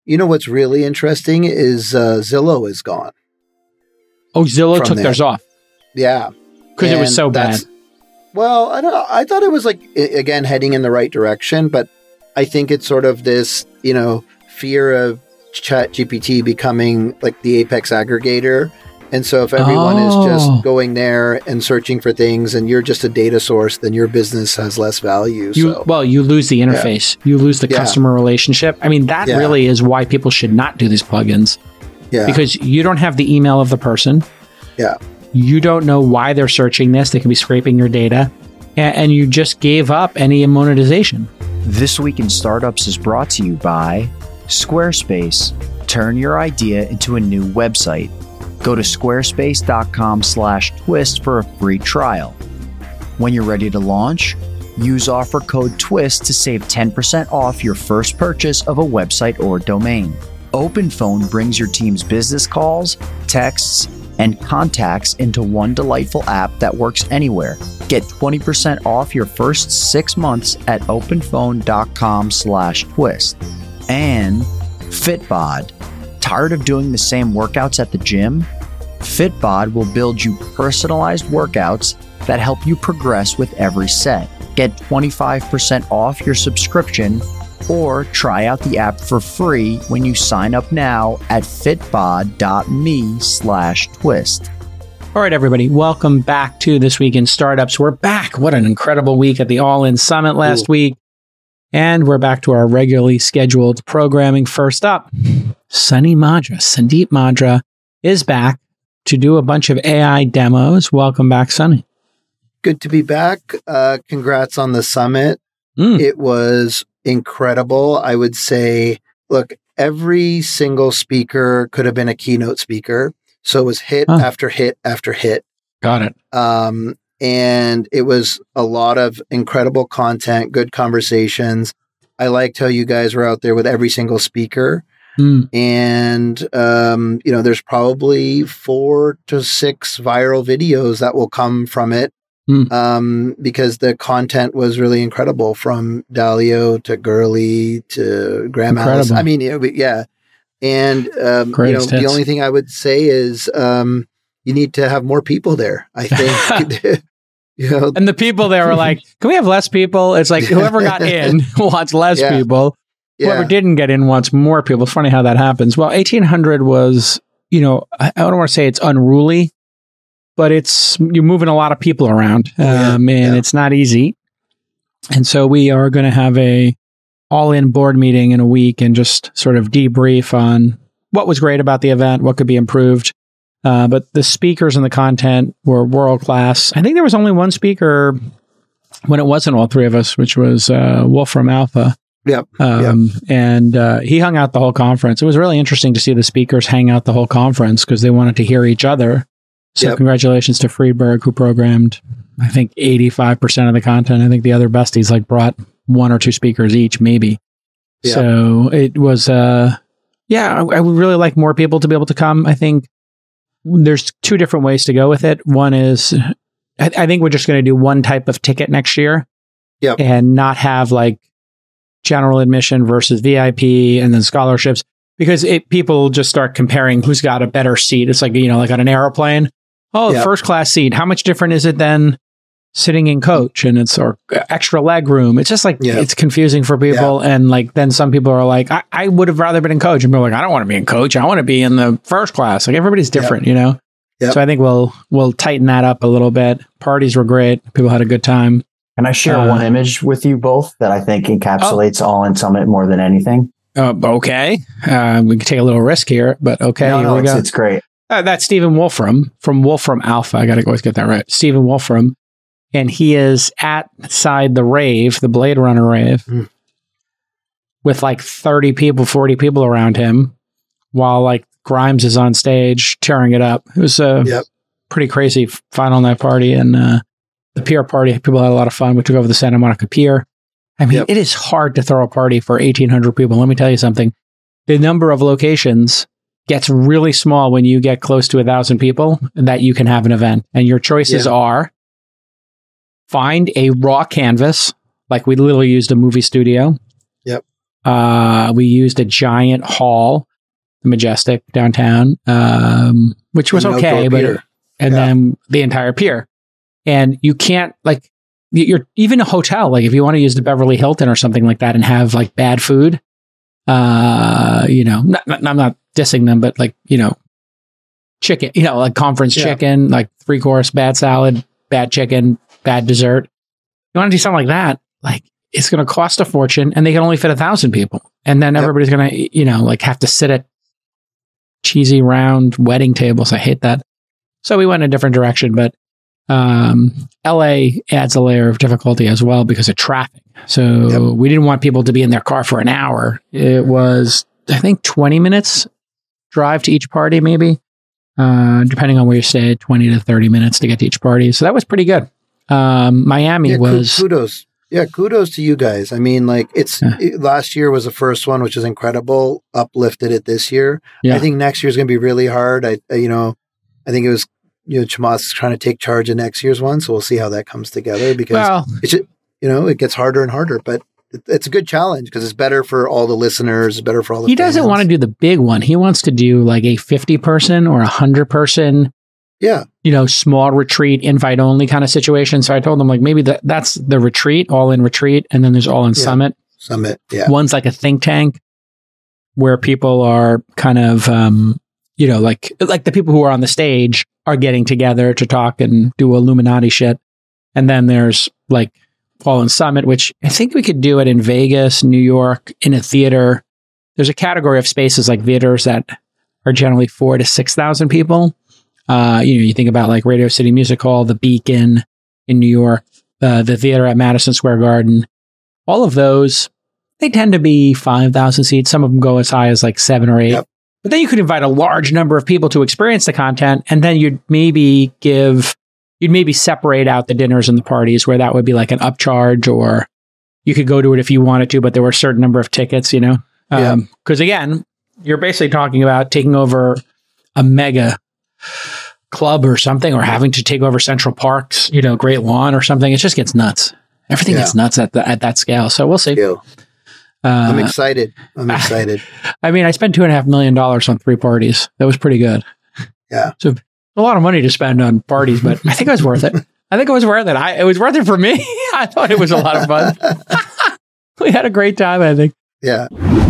You know what's really interesting is Zillow is gone. Oh, Zillow took theirs off. Yeah. Because it was so bad. Well, I don't know. I thought it was like, again, heading in the right direction, but I think it's sort of this, fear of ChatGPT becoming like the apex aggregator. And so if everyone is just going there and searching for things and you're just a data source, then your business has less value. You lose the interface. Yeah. You lose the customer relationship. I mean, that really is why people should not do these plugins. Yeah. Because you don't have the email of the person. Yeah. You don't know why they're searching this. They can be scraping your data. And you just gave up any monetization. This Week in Startups is brought to you by Squarespace. Turn your idea into a new website. Go to squarespace.com/twist for a free trial. When you're ready to launch, use offer code TWIST to save 10% off your first purchase of a website or domain. OpenPhone brings your team's business calls, texts, and contacts into one delightful app that works anywhere. Get 20% off your first 6 months at openphone.com/twist. And Fitbod. Tired of doing the same workouts at the gym? Fitbod will build you personalized workouts that help you progress with every set. Get 25% off your subscription or try out the app for free when you sign up now at fitbod.me/twist. All right, everybody, welcome back to This Week in Startups. We're back. What an incredible week at the All In Summit last week. And we're back to our regularly scheduled programming. First up, Sandeep Madra is back to do a bunch of AI demos. Welcome back, Sunny. Good to be back. Congrats on the summit. It was incredible. I would say, look, every single speaker could have been a keynote speaker. So it was hit after hit after hit. Got it. And it was a lot of incredible content, good conversations. I liked how you guys were out there with every single speaker. And, there's probably 4 to 6 viral videos that will come from it because the content was really incredible, from Dalio to Gurley to Graham Allison. I mean, yeah. And, the only thing I would say is you need to have more people there, I think. And the people there were like, can we have less people? It's like whoever got in wants less people. Whoever didn't get in wants more people. It's funny how that happens. Well, 1800 was, I don't want to say it's unruly, but you're moving a lot of people around and it's not easy. And so we are going to have a all-in board meeting in a week and just sort of debrief on what was great about the event, what could be improved. But the speakers and the content were world-class. I think there was only one speaker when it wasn't all three of us, which was Wolfram Alpha. Yep. And he hung out the whole conference. It was really interesting to see the speakers hang out the whole conference because they wanted to hear each other. So congratulations to Friedberg, who programmed, I think, 85% of the content. I think the other besties brought 1 or 2 speakers each, maybe. Yep. So it was, I would really like more people to be able to come. I think there's 2 different ways to go with it. One is, I think we're just going to do one type of ticket next year and not have general admission versus VIP and then scholarships, because people just start comparing who's got a better seat. It's like on an airplane. Oh, the first class seat. How much different is it than sitting in coach? And it's or extra leg room. It's just it's confusing for people. Yeah. And then some people are like, I would have rather been in coach. And people are like, I don't want to be in coach. I want to be in the first class. Everybody's different, Yep. So I think we'll tighten that up a little bit. Parties were great. People had a good time. Can I share one image with you both that I think encapsulates All In Summit more than anything? Okay. We can take a little risk here, but okay. Here we go. It's great. That's Stephen Wolfram from Wolfram Alpha. I got to always get that right. Stephen Wolfram. And he is outside the rave, the Blade Runner rave, with 30 people, 40 people around him, while Grimes is on stage tearing it up. It was a pretty crazy final night party. And the pier party, people had a lot of fun. We took over the Santa Monica Pier. I mean, it is hard to throw a party for 1,800 people. Let me tell you something. The number of locations gets really small when you get close to 1,000 people that you can have an event. And your choices are find a raw canvas, we literally used a movie studio. Yep. We used a giant hall, the Majestic downtown, which was okay, then the entire pier. And you can't you're even a hotel, like if you want to use the Beverly Hilton or something like that and have like bad food, I'm not dissing them, but chicken, like conference chicken, like 3-course, bad salad, bad chicken, bad dessert. You want to do something like that, like it's going to cost a fortune and they can only fit 1,000 people. And then everybody's going to, have to sit at cheesy round wedding tables. I hate that. So we went a different direction, but LA adds a layer of difficulty as well because of traffic. So we didn't want people to be in their car for an hour. It was, I think, 20 minutes drive to each party, maybe, depending on where you stayed, 20 to 30 minutes to get to each party. So that was pretty good. Miami was... Kudos. Yeah, kudos to you guys. I mean, last year was the first one, which is incredible, uplifted it this year. Yeah. I think next year's going to be really hard. I think it was... Chamath is trying to take charge of next year's one, so we'll see how that comes together because it gets harder and harder, but it's a good challenge because it's better for all the listeners, it's better for all the He doesn't want to do the big one. He wants to do like a 50-person or 100-person, small retreat, invite only kind of situation. So I told him maybe that's the retreat, all in retreat, and then there's all in summit. Summit, yeah. One's like a think tank where people are kind of, like the people who are on the stage are getting together to talk and do Illuminati shit. And then there's Fall in Summit, which I think we could do it in Vegas, New York, in a theater. There's a category of spaces like theaters that are generally 4,000 to 6,000 people. You think about Radio City Music Hall, the Beacon in New York, the theater at Madison Square Garden. All of those, they tend to be 5,000 seats. Some of them go as high as 7 or 8. Yep. But then you could invite a large number of people to experience the content, and then you'd maybe separate out the dinners and the parties where that would be like an upcharge, or you could go to it if you wanted to, but there were a certain number of tickets, Because again, you're basically talking about taking over a mega club or something, or having to take over Central Park's, Great Lawn or something. It just gets nuts. Everything gets nuts at that scale. So we'll see. I'm excited. I mean, I spent $2.5 million on 3 parties. That was pretty good. Yeah. So a lot of money to spend on parties, but I think it was worth it. It was worth it for me. I thought it was a lot of fun. We had a great time, I think. Yeah.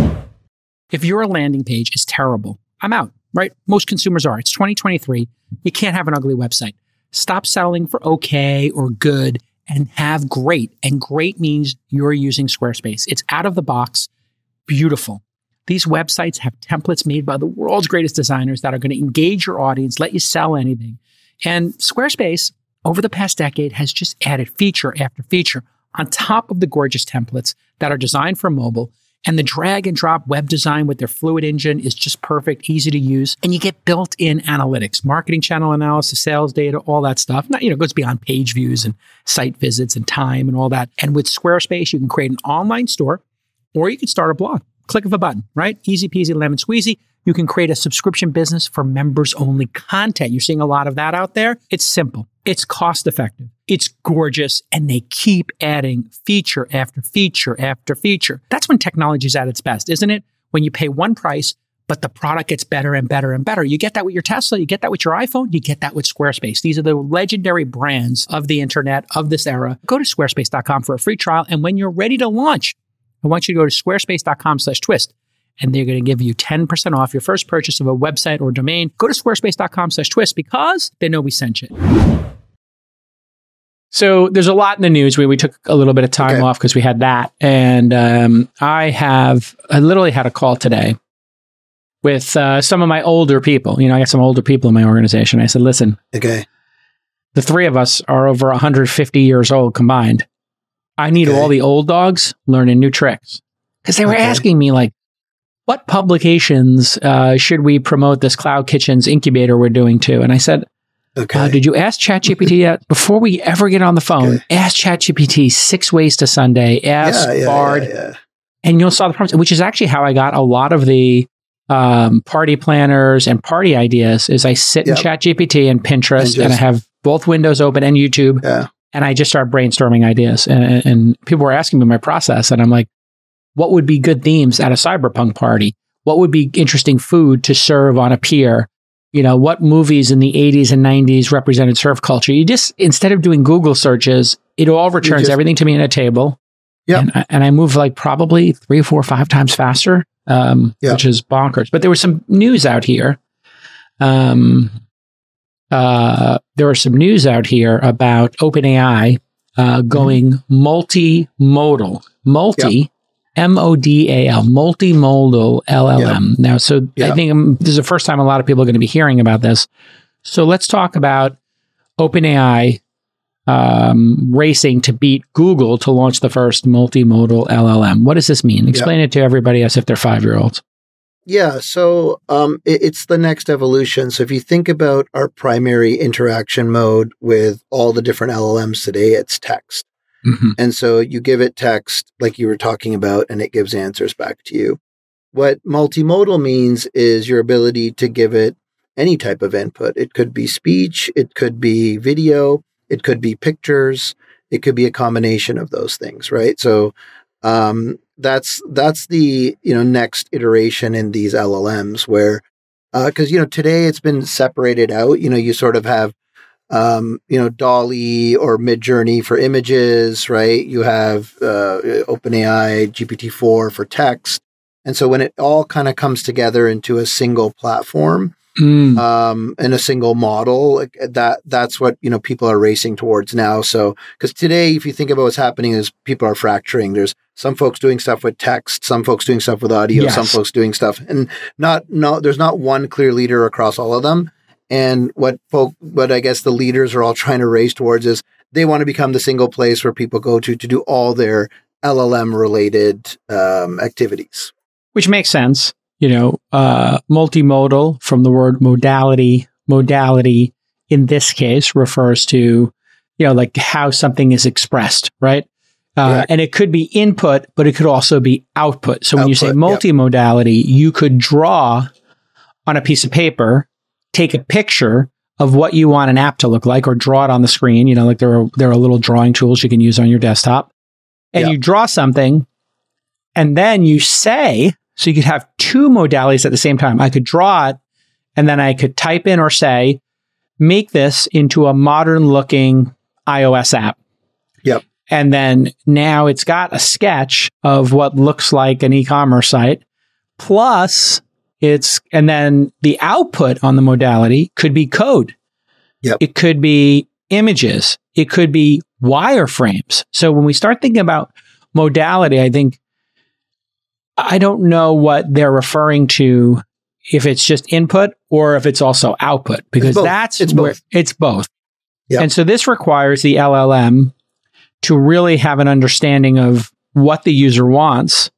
If your landing page is terrible, I'm out, right? Most consumers are. It's 2023. You can't have an ugly website. Stop settling for okay or good and have great. And great means you're using Squarespace. It's out of the box, beautiful. These websites have templates made by the world's greatest designers that are going to engage your audience, let you sell anything. And Squarespace, over the past decade, has just added feature after feature on top of the gorgeous templates that are designed for mobile. And the drag and drop web design with their Fluid engine is just perfect, easy to use. And you get built-in analytics, marketing channel analysis, sales data, all that stuff. Now, it goes beyond page views and site visits and time and all that. And with Squarespace, you can create an online store, or you can start a blog. Click of a button, right? Easy peasy, lemon squeezy. You can create a subscription business for members-only content. You're seeing a lot of that out there. It's simple. It's cost-effective. It's gorgeous. And they keep adding feature after feature after feature. That's when technology is at its best, isn't it? When you pay one price, but the product gets better and better and better. You get that with your Tesla. You get that with your iPhone. You get that with Squarespace. These are the legendary brands of the internet of this era. Go to squarespace.com for a free trial. And when you're ready to launch, I want you to go to squarespace.com/twist. And they're going to give you 10% off your first purchase of a website or domain. Go to squarespace.com/twist because they know we sent you. So there's a lot in the news. We took a little bit of time off because we had that. And I literally had a call today with some of my older people. I got some older people in my organization. I said, listen, the 3 of us are over 150 years old combined. I need all the old dogs learning new tricks. Because they were asking me what publications should we promote this Cloud Kitchens incubator we're doing to? And I said, did you ask ChatGPT yet? Before we ever get on the phone, ask ChatGPT 6 ways to Sunday, ask Bard, and you'll solve the problems, which is actually how I got a lot of the party planners and party ideas is I sit in ChatGPT and Pinterest and I have both windows open and YouTube and I just start brainstorming ideas and people were asking me my process and I'm like, what would be good themes at a cyberpunk party? What would be interesting food to serve on a pier? You know, what movies in the 80s and 90s represented surf culture? You just, instead of doing Google searches, it all returns everything to me in a table. Yeah. And I move like probably 3, 4, 5 times faster, which is bonkers. But there was some news out here. There was some news out here about OpenAI going multimodal. M-O-D-A-L, multimodal LLM. Yep. Now, so I think this is the first time a lot of people are going to be hearing about this. So let's talk about OpenAI racing to beat Google to launch the first multimodal LLM. What does this mean? Explain it to everybody as if they're 5-year-olds. Yeah, so it's the next evolution. So if you think about our primary interaction mode with all the different LLMs today, it's text. Mm-hmm. And so you give it text like you were talking about, and it gives answers back to you. What multimodal means is your ability to give it any type of input. It could be speech, it could be video, it could be pictures, it could be a combination of those things, right? So that's the next iteration in these LLMs where because today it's been separated out. You sort of have DALL-E or Midjourney for images, right? You have OpenAI GPT-4 for text. And so when it all kind of comes together into a single platform and a single model, that's what, people are racing towards now. So, because today, if you think about what's happening is people are fracturing. There's some folks doing stuff with text, some folks doing stuff with audio, some folks doing stuff, and there's not one clear leader across all of them. And what I guess the leaders are all trying to race towards is they want to become the single place where people go to do all their LLM related activities. Which makes sense. Multimodal from the word modality. Modality in this case refers to, like how something is expressed, right? And it could be input, but it could also be output. So when you say multimodality, you could draw on a piece of paper, take a picture of what you want an app to look like, or draw it on the screen. Like there are little drawing tools you can use on your desktop, and you draw something, and then you say, so you could have 2 modalities at the same time. I could draw it, and then I could type in or say, make this into a modern looking iOS app. Yep. And then now it's got a sketch of what looks like an e-commerce site, plus and then the output on the modality could be code. Yep. It could be images. It could be wireframes. So when we start thinking about modality, I don't know what they're referring to, if it's just input or if it's also output, because it's both. Yep. And so this requires the LLM to really have an understanding of what the user wants,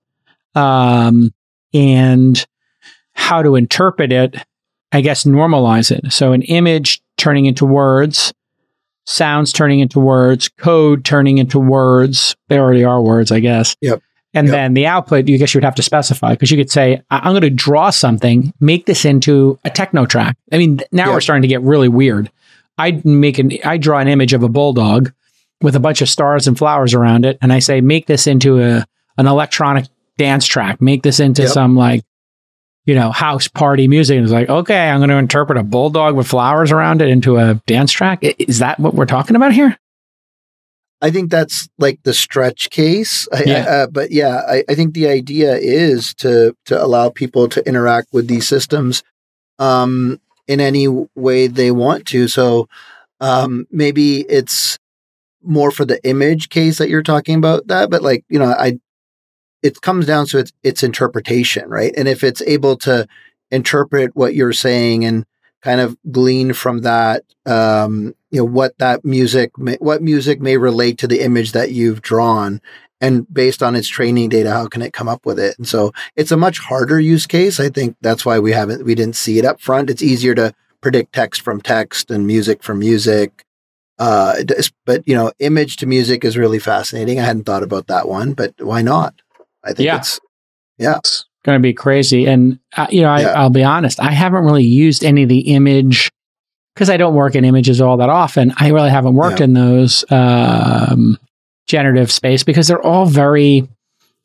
and how to interpret it, I guess, normalize it. So an image turning into words, sounds turning into words, code turning into words. They already are words, I guess. Yep. And then the output, you guess you would have to specify, because you could say, I'm going to draw something, make this into a techno track. I mean, now we're starting to get really weird. I draw an image of a bulldog with a bunch of stars and flowers around it, and I say, make this into an electronic dance track. Make this into some house party music. And it's like, okay, I'm going to interpret a bulldog with flowers around it into a dance track. Is that what we're talking about here? I think that's like the stretch case. I think the idea is to allow people to interact with these systems in any way they want to. So maybe it's more for the image case that you're talking about that, but it comes down to its interpretation, right? And if it's able to interpret what you're saying and kind of glean from that, what music may relate to the image that you've drawn, and based on its training data, how can it come up with it? And so it's a much harder use case. I think that's why we didn't see it up front. It's easier to predict text from text and music from music. But image to music is really fascinating. I hadn't thought about that one, but why not? I think it's going to be crazy. And, I'll be honest, I haven't really used any of the image, because I don't work in images all that often. I really haven't worked in those generative space, because they're all very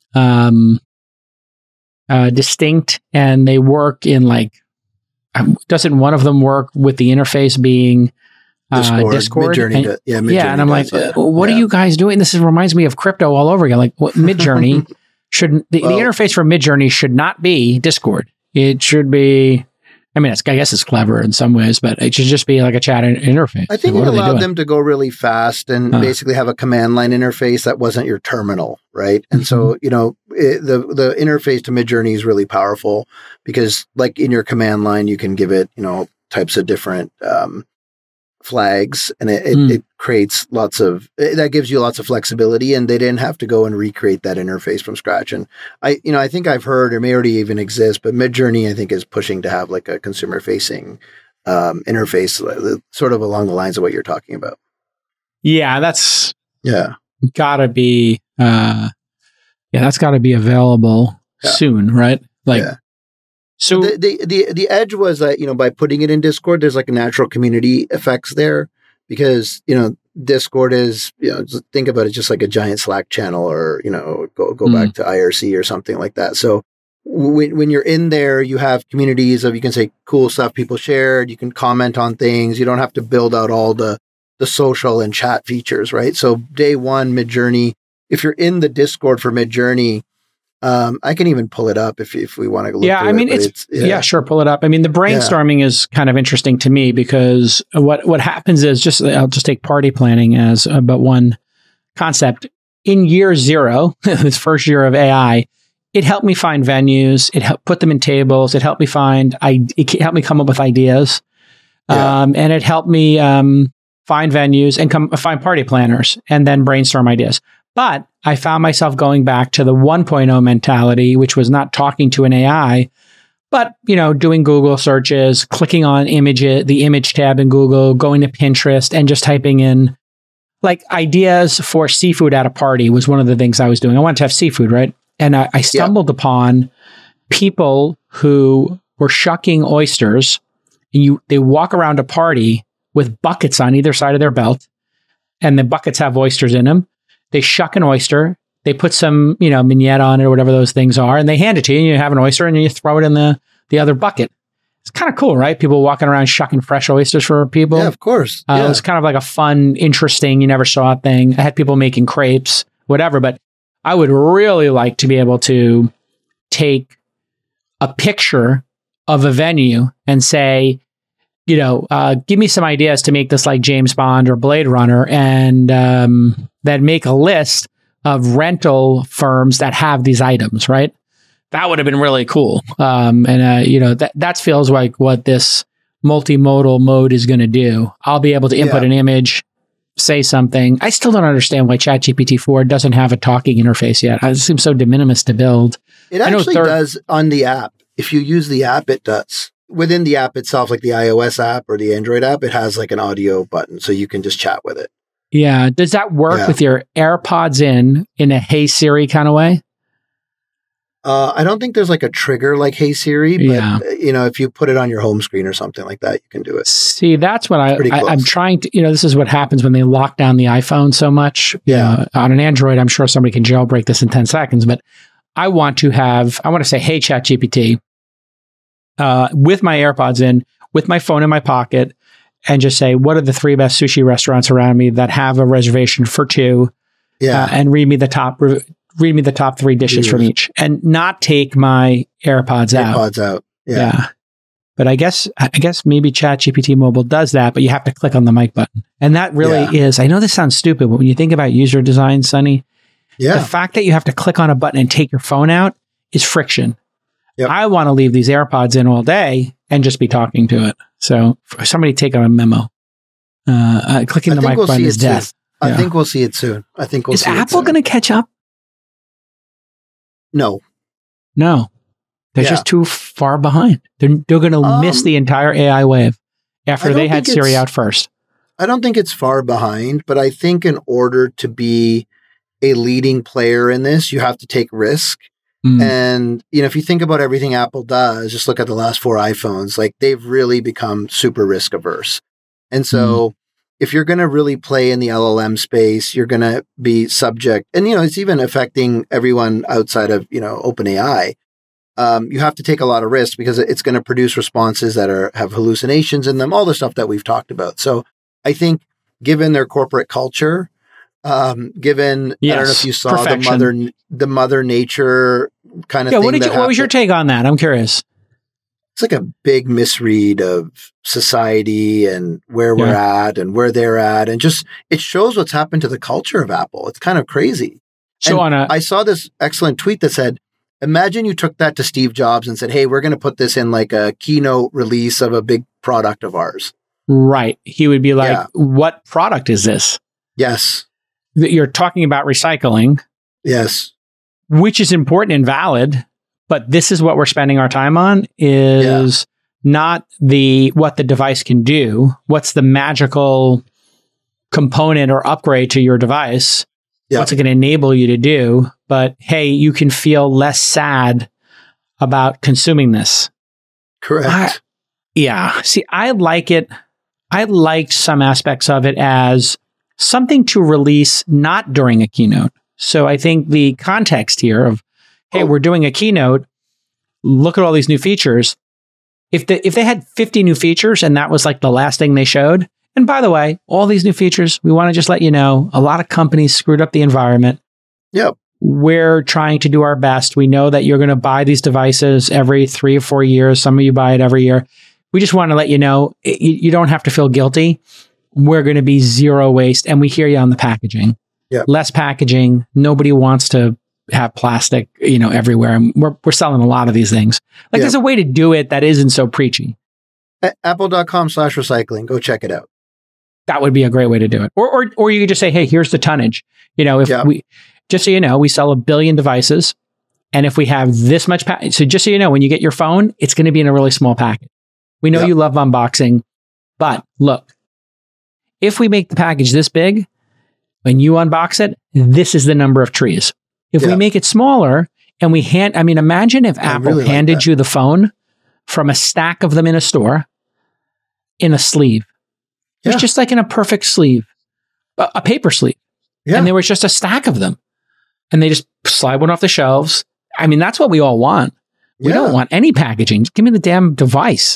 distinct, and they work in like, doesn't one of them work with the interface being Discord? Midjourney, Midjourney, and I'm like, what are you guys doing? This reminds me of crypto all over again. Like, what Midjourney shouldn't, the interface for Midjourney should not be Discord. It should be, I mean, I guess it's clever in some ways, but it should just be like a chat interface. I think it allowed them to go really fast and basically have a command line interface that wasn't your terminal, right? And so, the interface to Midjourney is really powerful because, like, in your command line, you can give it, types of different flags, and it creates that gives you lots of flexibility, and they didn't have to go and recreate that interface from scratch. And I think I've heard, or may already even exist, but Midjourney I think is pushing to have like a consumer facing interface, sort of along the lines of what you're talking about. Yeah, that's gotta be that's gotta be available soon, right? Like. Yeah. So the edge was that, by putting it in Discord, there's like a natural community effects there because, Discord is, think about it just like a giant Slack channel or, go back to IRC or something like that. So when you're in there, you have communities of, you can say cool stuff people shared, you can comment on things. You don't have to build out all the social and chat features, right? So day one, Midjourney, if you're in the Discord for Midjourney, I can even pull it up if we want to look. Yeah, I mean, sure, pull it up. I mean, the brainstorming is kind of interesting to me because what happens is I'll just take party planning as but one concept. In year zero, this first year of AI, it helped me find venues. It helped put them in tables. It helped me it helped me come up with ideas, and it helped me find venues and find party planners and then brainstorm ideas. But I found myself going back to the 1.0 mentality, which was not talking to an AI, but, doing Google searches, clicking on the image tab in Google, going to Pinterest and just typing in like ideas for seafood at a party was one of the things I was doing. I wanted to have seafood, right? And I stumbled upon people who were shucking oysters, and they walk around a party with buckets on either side of their belt, and the buckets have oysters in them. They shuck an oyster, they put some, mignette on it or whatever those things are, and they hand it to you, and you have an oyster, and you throw it in the other bucket. It's kind of cool, right? People walking around shucking fresh oysters for people. Yeah, of course. It was kind of like a fun, interesting, you never saw it thing. I had people making crepes, whatever, but I would really like to be able to take a picture of a venue and say, give me some ideas to make this like James Bond or Blade Runner, and then make a list of rental firms that have these items, right? That would have been really cool. That feels like what this multimodal mode is going to do. I'll be able to input an image, say something. I still don't understand why ChatGPT-4 doesn't have a talking interface yet. It seems so de minimis to build. It actually does on the app. If you use the app, it does. Within the app itself, like the iOS app or the Android app, it has like an audio button, so you can just chat with it. Yeah. Does that work with your AirPods in a Hey Siri kind of way? I don't think there's like a trigger like Hey Siri, but if you put it on your home screen or something like that, you can do it. See, that's what I'm trying to, this is what happens when they lock down the iPhone so much. Yeah. On an Android, I'm sure somebody can jailbreak this in 10 seconds, but I want to say, hey, ChatGPT, with my AirPods in, with my phone in my pocket, and just say, what are the 3 best sushi restaurants around me that have a reservation for 2? Yeah. And read me the top 3 dishes from each, and not take my AirPods out. Yeah. But I guess maybe ChatGPT Mobile does that, but you have to click on the mic button. And that really is, I know this sounds stupid, but when you think about user design, Sonny, the fact that you have to click on a button and take your phone out is friction. Yep. I want to leave these AirPods in all day and just be talking to it. So somebody take on a memo. Clicking the mic button is death. I think we'll see it soon. Is Apple going to catch up? No. They're just too far behind. They're going to miss the entire AI wave after they had Siri out first. I don't think it's far behind, but I think in order to be a leading player in this, you have to take risk. And, if you think about everything Apple does, just look at the last 4 iPhones, like they've really become super risk averse. And so if you're going to really play in the LLM space, you're going to be subject, and it's even affecting everyone outside of OpenAI. You have to take a lot of risks because it's going to produce responses that have hallucinations in them, all the stuff that we've talked about. So I think, given their corporate culture, given I don't know if you saw the mother nature kind of thing. What was your take on that? I'm curious. It's like a big misread of society and where we're at and where they're at. And just, it shows what's happened to the culture of Apple. It's kind of crazy. So I saw this excellent tweet that said, imagine you took that to Steve Jobs and said, hey, we're going to put this in like a keynote release of a big product of ours. Right. He would be like, what product is this? Yes. You're talking about recycling. Yes. Which is important and valid. But this is what we're spending our time on is not what the device can do. What's the magical component or upgrade to your device? Yeah. What's it going to enable you to do? But hey, you can feel less sad about consuming this. Correct. See, I like it. I liked some aspects of it as something to release not during a keynote. So I think the context here of, hey, we're doing a keynote, look at all these new features. If they had 50 new features and that was like the last thing they showed, and by the way, all these new features, we want to just let you know, a lot of companies screwed up the environment. Yep. We're trying to do our best. We know that you're going to buy these devices every 3 or 4 years. Some of you buy it every year. We just want to let you know, you don't have to feel guilty. We're going to be zero waste. And we hear you on the packaging. Yep. Less packaging. Nobody wants to have plastic, everywhere. And we're selling a lot of these things. Like there's a way to do it that isn't so preachy. Apple.com/recycling. Go check it out. That would be a great way to do it. Or you could just say, hey, here's the tonnage. We, just so you know, we sell 1 billion devices. And if we have this much, so just so you know, when you get your phone, it's going to be in a really small package. We know you love unboxing, but look, if we make the package this big, when you unbox it, this is the number of trees. If we make it smaller and imagine if Apple handed you the phone from a stack of them in a store in a sleeve. It was just like in a perfect sleeve, a paper sleeve. Yeah. And there was just a stack of them. And they just slide one off the shelves. I mean, that's what we all want. We don't want any packaging. Just give me the damn device.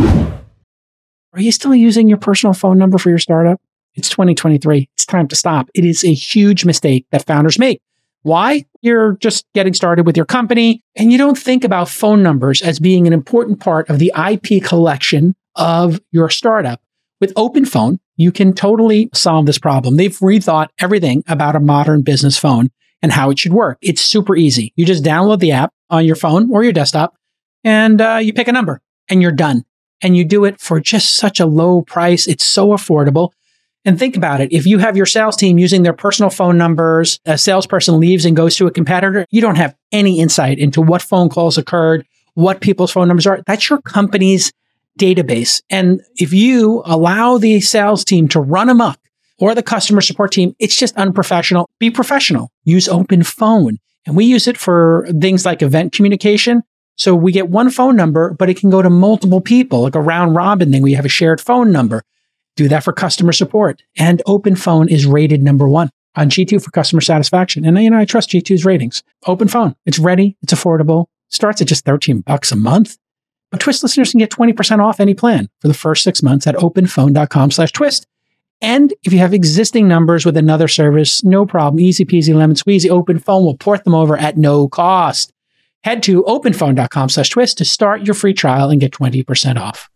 Are you still using your personal phone number for your startup? It's 2023. It's time to stop. It is a huge mistake that founders make. Why? You're just getting started with your company and you don't think about phone numbers as being an important part of the IP collection of your startup. With OpenPhone, you can totally solve this problem. They've rethought everything about a modern business phone and how it should work. It's super easy. You just download the app on your phone or your desktop and you pick a number and you're done. And you do it for just such a low price. It's so affordable. And think about it. If you have your sales team using their personal phone numbers, a salesperson leaves and goes to a competitor, you don't have any insight into what phone calls occurred, what people's phone numbers are. That's your company's database. And if you allow the sales team to run amok or the customer support team, it's just unprofessional. Be professional. Use OpenPhone. And we use it for things like event communication. So we get one phone number, but it can go to multiple people, like a round robin thing where you have a shared phone number. Do that for customer support. And OpenPhone is rated number 1 on G2 for customer satisfaction. And I trust G2's ratings. OpenPhone. It's ready. It's affordable. Starts at just $13 a month. But Twist listeners can get 20% off any plan for the first 6 months at openphone.com/twist. And if you have existing numbers with another service, no problem. Easy peasy lemon squeezy. OpenPhone will port them over at no cost. Head to openphone.com/twist to start your free trial and get 20% off.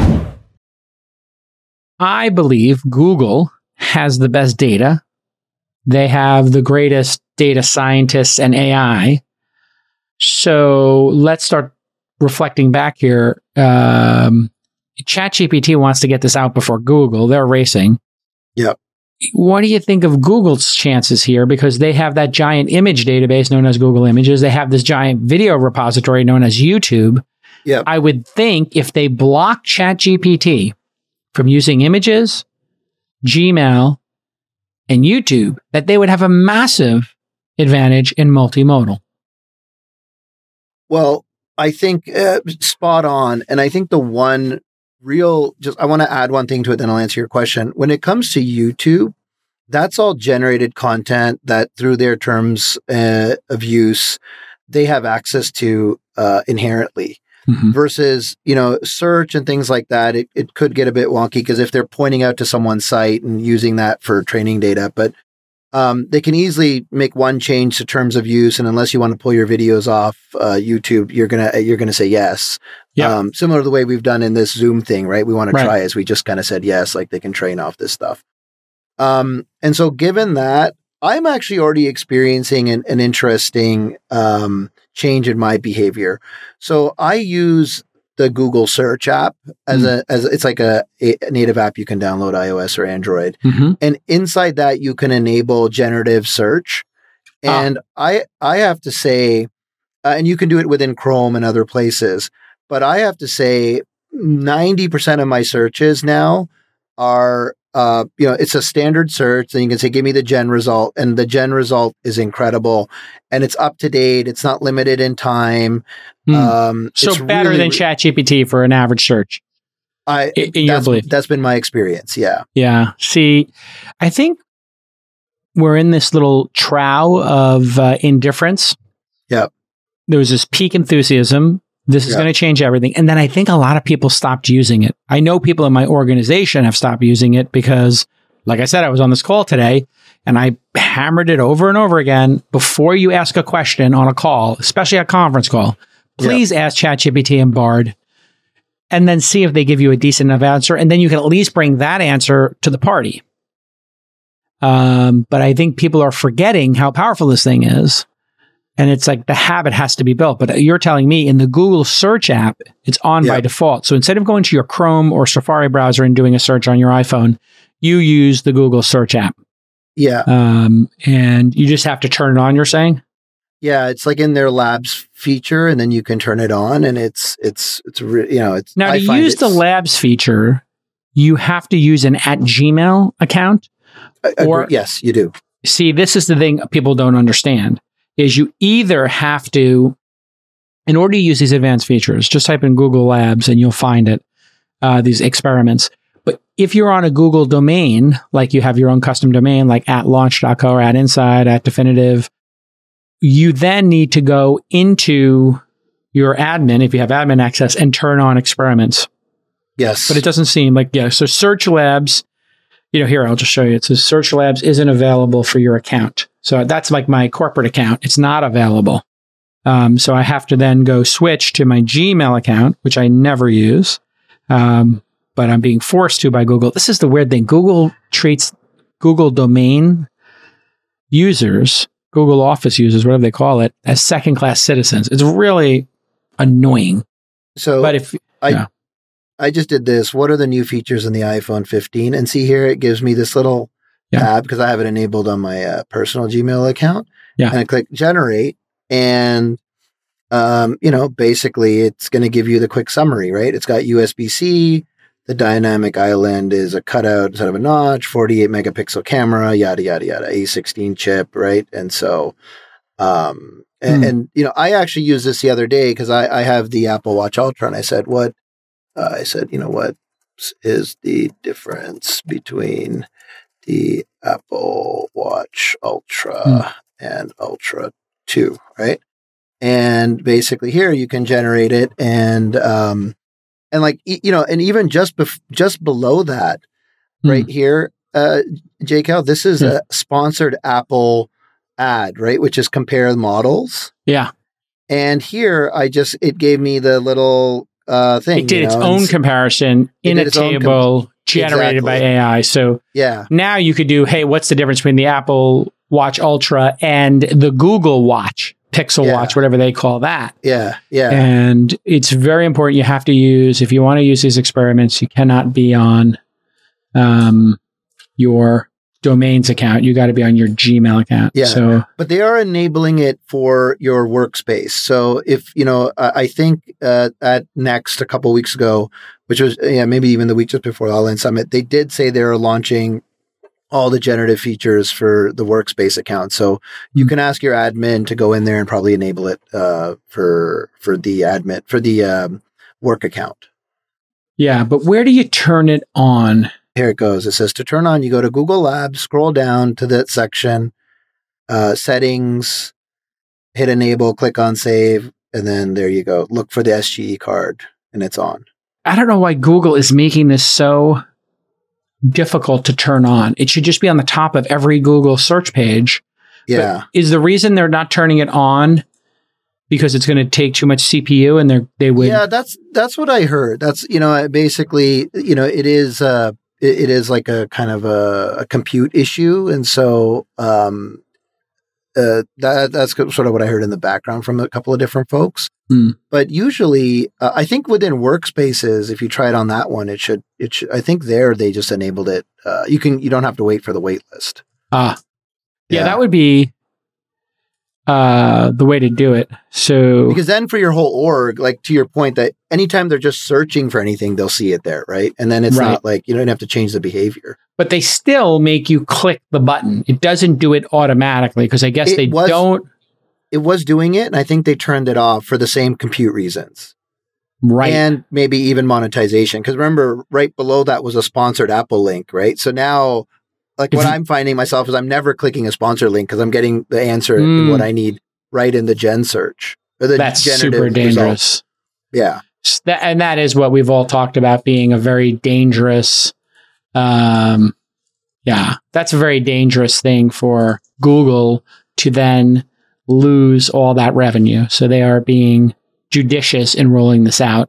I believe Google has the best data. They have the greatest data scientists and AI. So let's start reflecting back here. ChatGPT wants to get this out before Google. They're racing. Yep. What do you think of Google's chances here? Because they have that giant image database known as Google Images. They have this giant video repository known as YouTube. Yep. I would think if they block ChatGPT from using images, Gmail, and YouTube, that they would have a massive advantage in multimodal. Well, I think spot on. And I think the one I want to add one thing to it, then I'll answer your question. When it comes to YouTube, that's all generated content that through their terms of use, they have access to inherently. Versus, search and things like that, it could get a bit wonky because if they're pointing out to someone's site and using that for training data, but they can easily make one change to terms of use, and unless you want to pull your videos off YouTube, you're gonna say yes. Yeah. Similar to the way we've done in this Zoom thing, right? We want to try as we just kind of said yes, like they can train off this stuff. And so, given that, I'm actually already experiencing an interesting change in my behavior. So I use the Google Search app as it's like a native app you can download iOS or Android. And inside that you can enable generative search. And I have to say, and you can do it within Chrome and other places, but I have to say 90% of my searches now are it's a standard search. Then you can say, give me the gen result. And the gen result is incredible. And it's up to date. It's not limited in time. So better than ChatGPT for an average search. In your belief. That's been my experience. Yeah. Yeah. See, I think we're in this little trough of indifference. Yep. There was this peak enthusiasm. This is going to change everything. And then I think a lot of people stopped using it. I know people in my organization have stopped using it because, like I said, I was on this call today and I hammered it over and over again. Before you ask a question on a call, especially a conference call, please ask ChatGPT and Bard and then see if they give you a decent enough answer. And then you can at least bring that answer to the party. But I think people are forgetting how powerful this thing is. And it's like the habit has to be built. But you're telling me in the Google Search app, it's on by default. So instead of going to your Chrome or Safari browser and doing a search on your iPhone, you use the Google Search app. Yeah. And you just have to turn it on, you're saying? Yeah, it's like in their Labs feature, and then you can turn it on, and it's now to use the Labs feature, you have to use an @Gmail account. Or yes, you do. See, this is the thing people don't understand. Is you either have to, in order to use these advanced features, just type in Google Labs and you'll find it, these experiments. But if you're on a Google domain, like you have your own custom domain, like @launch.co or @inside, @definitive, you then need to go into your admin, if you have admin access, and turn on experiments. Yes. But it doesn't seem like, so Search Labs, here, I'll just show you. It says Search Labs isn't available for your account. So that's like my corporate account. It's not available. So I have to then go switch to my Gmail account, which I never use. But I'm being forced to by Google. This is the weird thing. Google treats Google domain users, Google Office users, whatever they call it, as second-class citizens. It's really annoying. So but if I just did this. What are the new features in the iPhone 15? And see here, it gives me this little tab because I have it enabled on my personal Gmail account. Yeah. And I click generate and, basically it's going to give you the quick summary, right? It's got USB-C. The dynamic island is a cutout instead of a notch, 48 megapixel camera, yada, yada, yada, A16 chip, right? And so, and I actually used this the other day because I have the Apple Watch Ultra and I said, what is the difference between the Apple Watch Ultra and Ultra 2, right? And basically here you can generate it and even just below that right here, JCal, this is a sponsored Apple ad, right? Which is compare models. Yeah. And here it gave me the little thing. It did its own comparison in a table generated by AI. So now you could do, hey, what's the difference between the Apple Watch Ultra and the Google Watch, Pixel Watch, whatever they call that. Yeah, yeah. And it's very important. You have to use, if you want to use these experiments, you cannot be on your domains account. You got to be on your Gmail account. Yeah. But they are enabling it for your workspace. So if, I think at Next a couple of weeks ago, which was maybe even the week just before the Online Summit, they did say they were launching all the generative features for the workspace account. So you can ask your admin to go in there and probably enable it for the admin, for the work account. Yeah, but where do you turn it on? Here it goes. It says to turn on, you go to Google Labs, scroll down to that section, settings, hit enable, click on save, and then there you go. Look for the SGE card, and it's on. I don't know why Google is making this so difficult to turn on. It should just be on the top of every Google search page. Yeah. But is the reason they're not turning it on because it's going to take too much CPU and they would? Yeah, that's what I heard. That's, basically, it is like a kind of a compute issue. And so that's sort of what I heard in the background from a couple of different folks. But usually, I think within workspaces, if you try it on that one, it should. I think there they just enabled it. You don't have to wait for the wait list. Yeah, that would be the way to do it. So because then for your whole org, like to your point, that anytime they're just searching for anything, they'll see it there, right? And then it's not like you don't have to change the behavior. But they still make you click the button. It doesn't do it automatically because I guess they don't. It was doing it, and I think they turned it off for the same compute reasons. Right. And maybe even monetization. Because remember, right below that was a sponsored Apple link, right? So now, like what I'm finding myself is I'm never clicking a sponsor link because I'm getting the answer in what I need right in the gen search. Or the That's super dangerous. Result. Yeah. And that is what we've all talked about being a very dangerous, that's a very dangerous thing for Google to then lose all that revenue. So they are being judicious in rolling this out.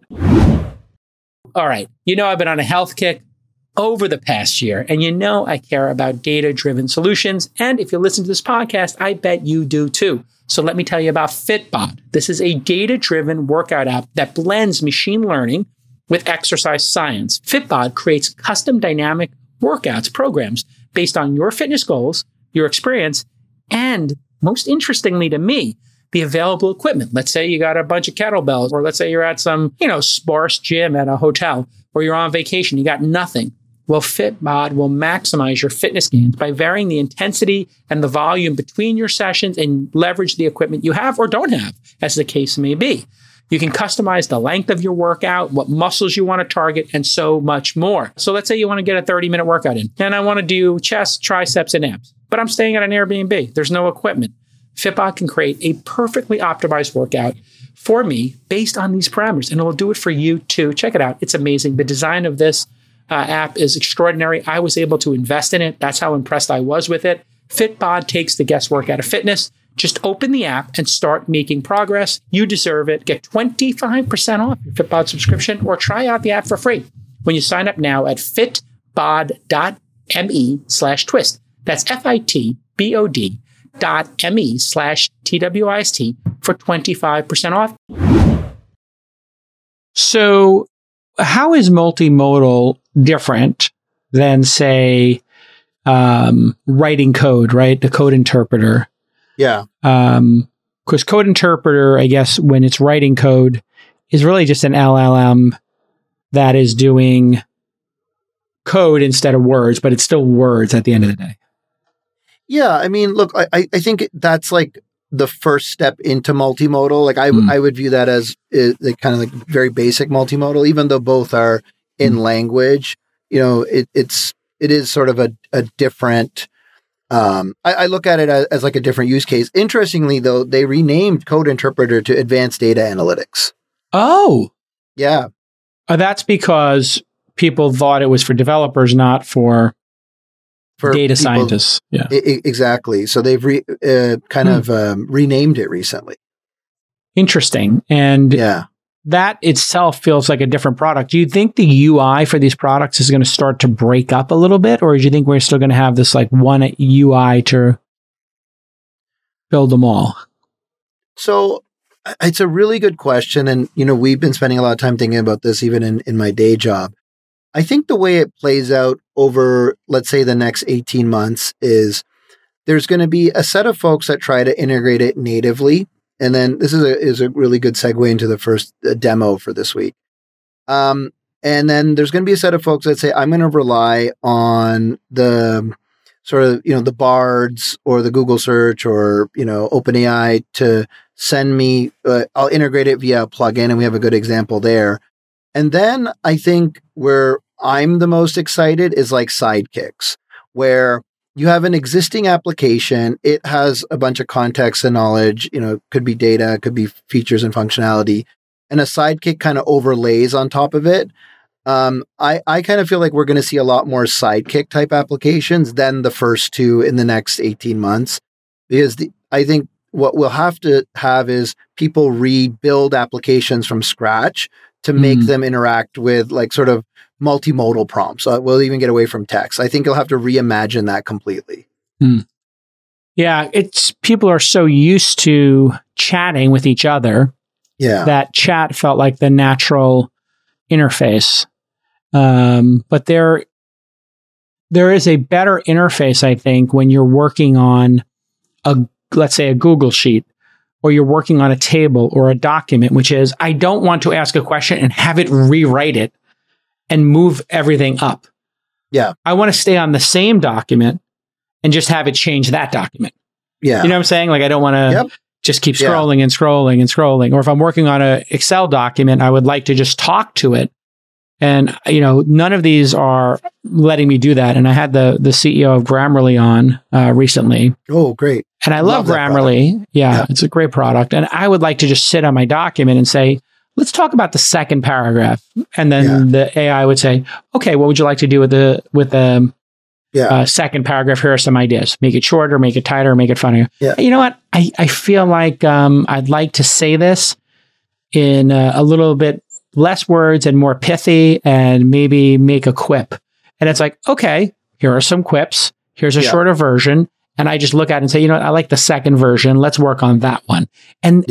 All right. I've been on a health kick over the past year, and I care about data-driven solutions. And if you listen to this podcast, I bet you do too. So let me tell you about Fitbod. This is a data-driven workout app that blends machine learning with exercise science. Fitbod creates custom dynamic workouts programs based on your fitness goals, your experience, and most interestingly to me, the available equipment. Let's say you got a bunch of kettlebells, or let's say you're at some, sparse gym at a hotel, or you're on vacation, you got nothing. Well, Fitbod will maximize your fitness gains by varying the intensity and the volume between your sessions and leverage the equipment you have or don't have, as the case may be. You can customize the length of your workout, what muscles you want to target, and so much more. So let's say you want to get a 30-minute workout in, and I want to do chest, triceps, and abs, but I'm staying at an Airbnb. There's no equipment. Fitbod can create a perfectly optimized workout for me based on these parameters, and it will do it for you too. Check it out. It's amazing. The design of this app is extraordinary. I was able to invest in it. That's how impressed I was with it. Fitbod takes the guesswork out of fitness. Just open the app and start making progress. You deserve it. Get 25% off your Fitbod subscription or try out the app for free when you sign up now at fitbod.me/twist. That's fitbod.me/TWIST for 25% off. So how is multimodal different than, say, writing code, right? The code interpreter. Yeah. Because code interpreter, I guess, when it's writing code, is really just an LLM that is doing code instead of words, but it's still words at the end of the day. Yeah. I mean, look, I think that's like the first step into multimodal. Like I would view that as kind of like very basic multimodal, even though both are in language. It is sort of a different. I look at it as like a different use case. Interestingly, though, they renamed Code Interpreter to Advanced Data Analytics. Oh, yeah. That's because people thought it was for developers, not for data scientists. Yeah, exactly. So they've renamed it recently. Interesting. And that itself feels like a different product. Do you think the UI for these products is going to start to break up a little bit, or do you think we're still going to have this like one UI to build them all? So it's a really good question. And, we've been spending a lot of time thinking about this even in my day job. I think the way it plays out over, let's say, the next 18 months is there's going to be a set of folks that try to integrate it natively. And then this is a really good segue into the first demo for this week. And then there's going to be a set of folks that say, I'm going to rely on the sort of, the Bards or the Google search or, OpenAI to send me, I'll integrate it via a plugin. And we have a good example there. And then I think where I'm the most excited is like sidekicks, where you have an existing application. It has a bunch of context and knowledge, could be data, could be features and functionality, and a sidekick kind of overlays on top of it. I kind of feel like we're going to see a lot more sidekick type applications than the first two in the next 18 months, because I think what we'll have to have is people rebuild applications from scratch to make them interact with like sort of multimodal prompts. We'll even get away from text. I think you'll have to reimagine that completely. Yeah, people are so used to chatting with each other that chat felt like the natural interface. But there is a better interface, I think, when you're working on let's say a Google Sheet, or you're working on a table or a document, which is, I don't want to ask a question and have it rewrite it and move everything up. Yeah. I want to stay on the same document and just have it change that document. Yeah. You know what I'm saying? Like, I don't want to just keep scrolling and scrolling and scrolling. Or if I'm working on an Excel document, I would like to just talk to it. And, none of these are letting me do that. And I had the CEO of Grammarly on recently. Oh, great. And I love Grammarly. Yeah, it's a great product. And I would like to just sit on my document and say, let's talk about the second paragraph. And then the AI would say, okay, what would you like to do with the second paragraph? Here are some ideas. Make it shorter, make it tighter, make it funnier. Yeah. You know what? I feel like I'd like to say this in a little bit less words and more pithy, and maybe make a quip. And it's like, okay, here are some quips. Here's a shorter version. And I just look at it and say, I like the second version. Let's work on that one. And,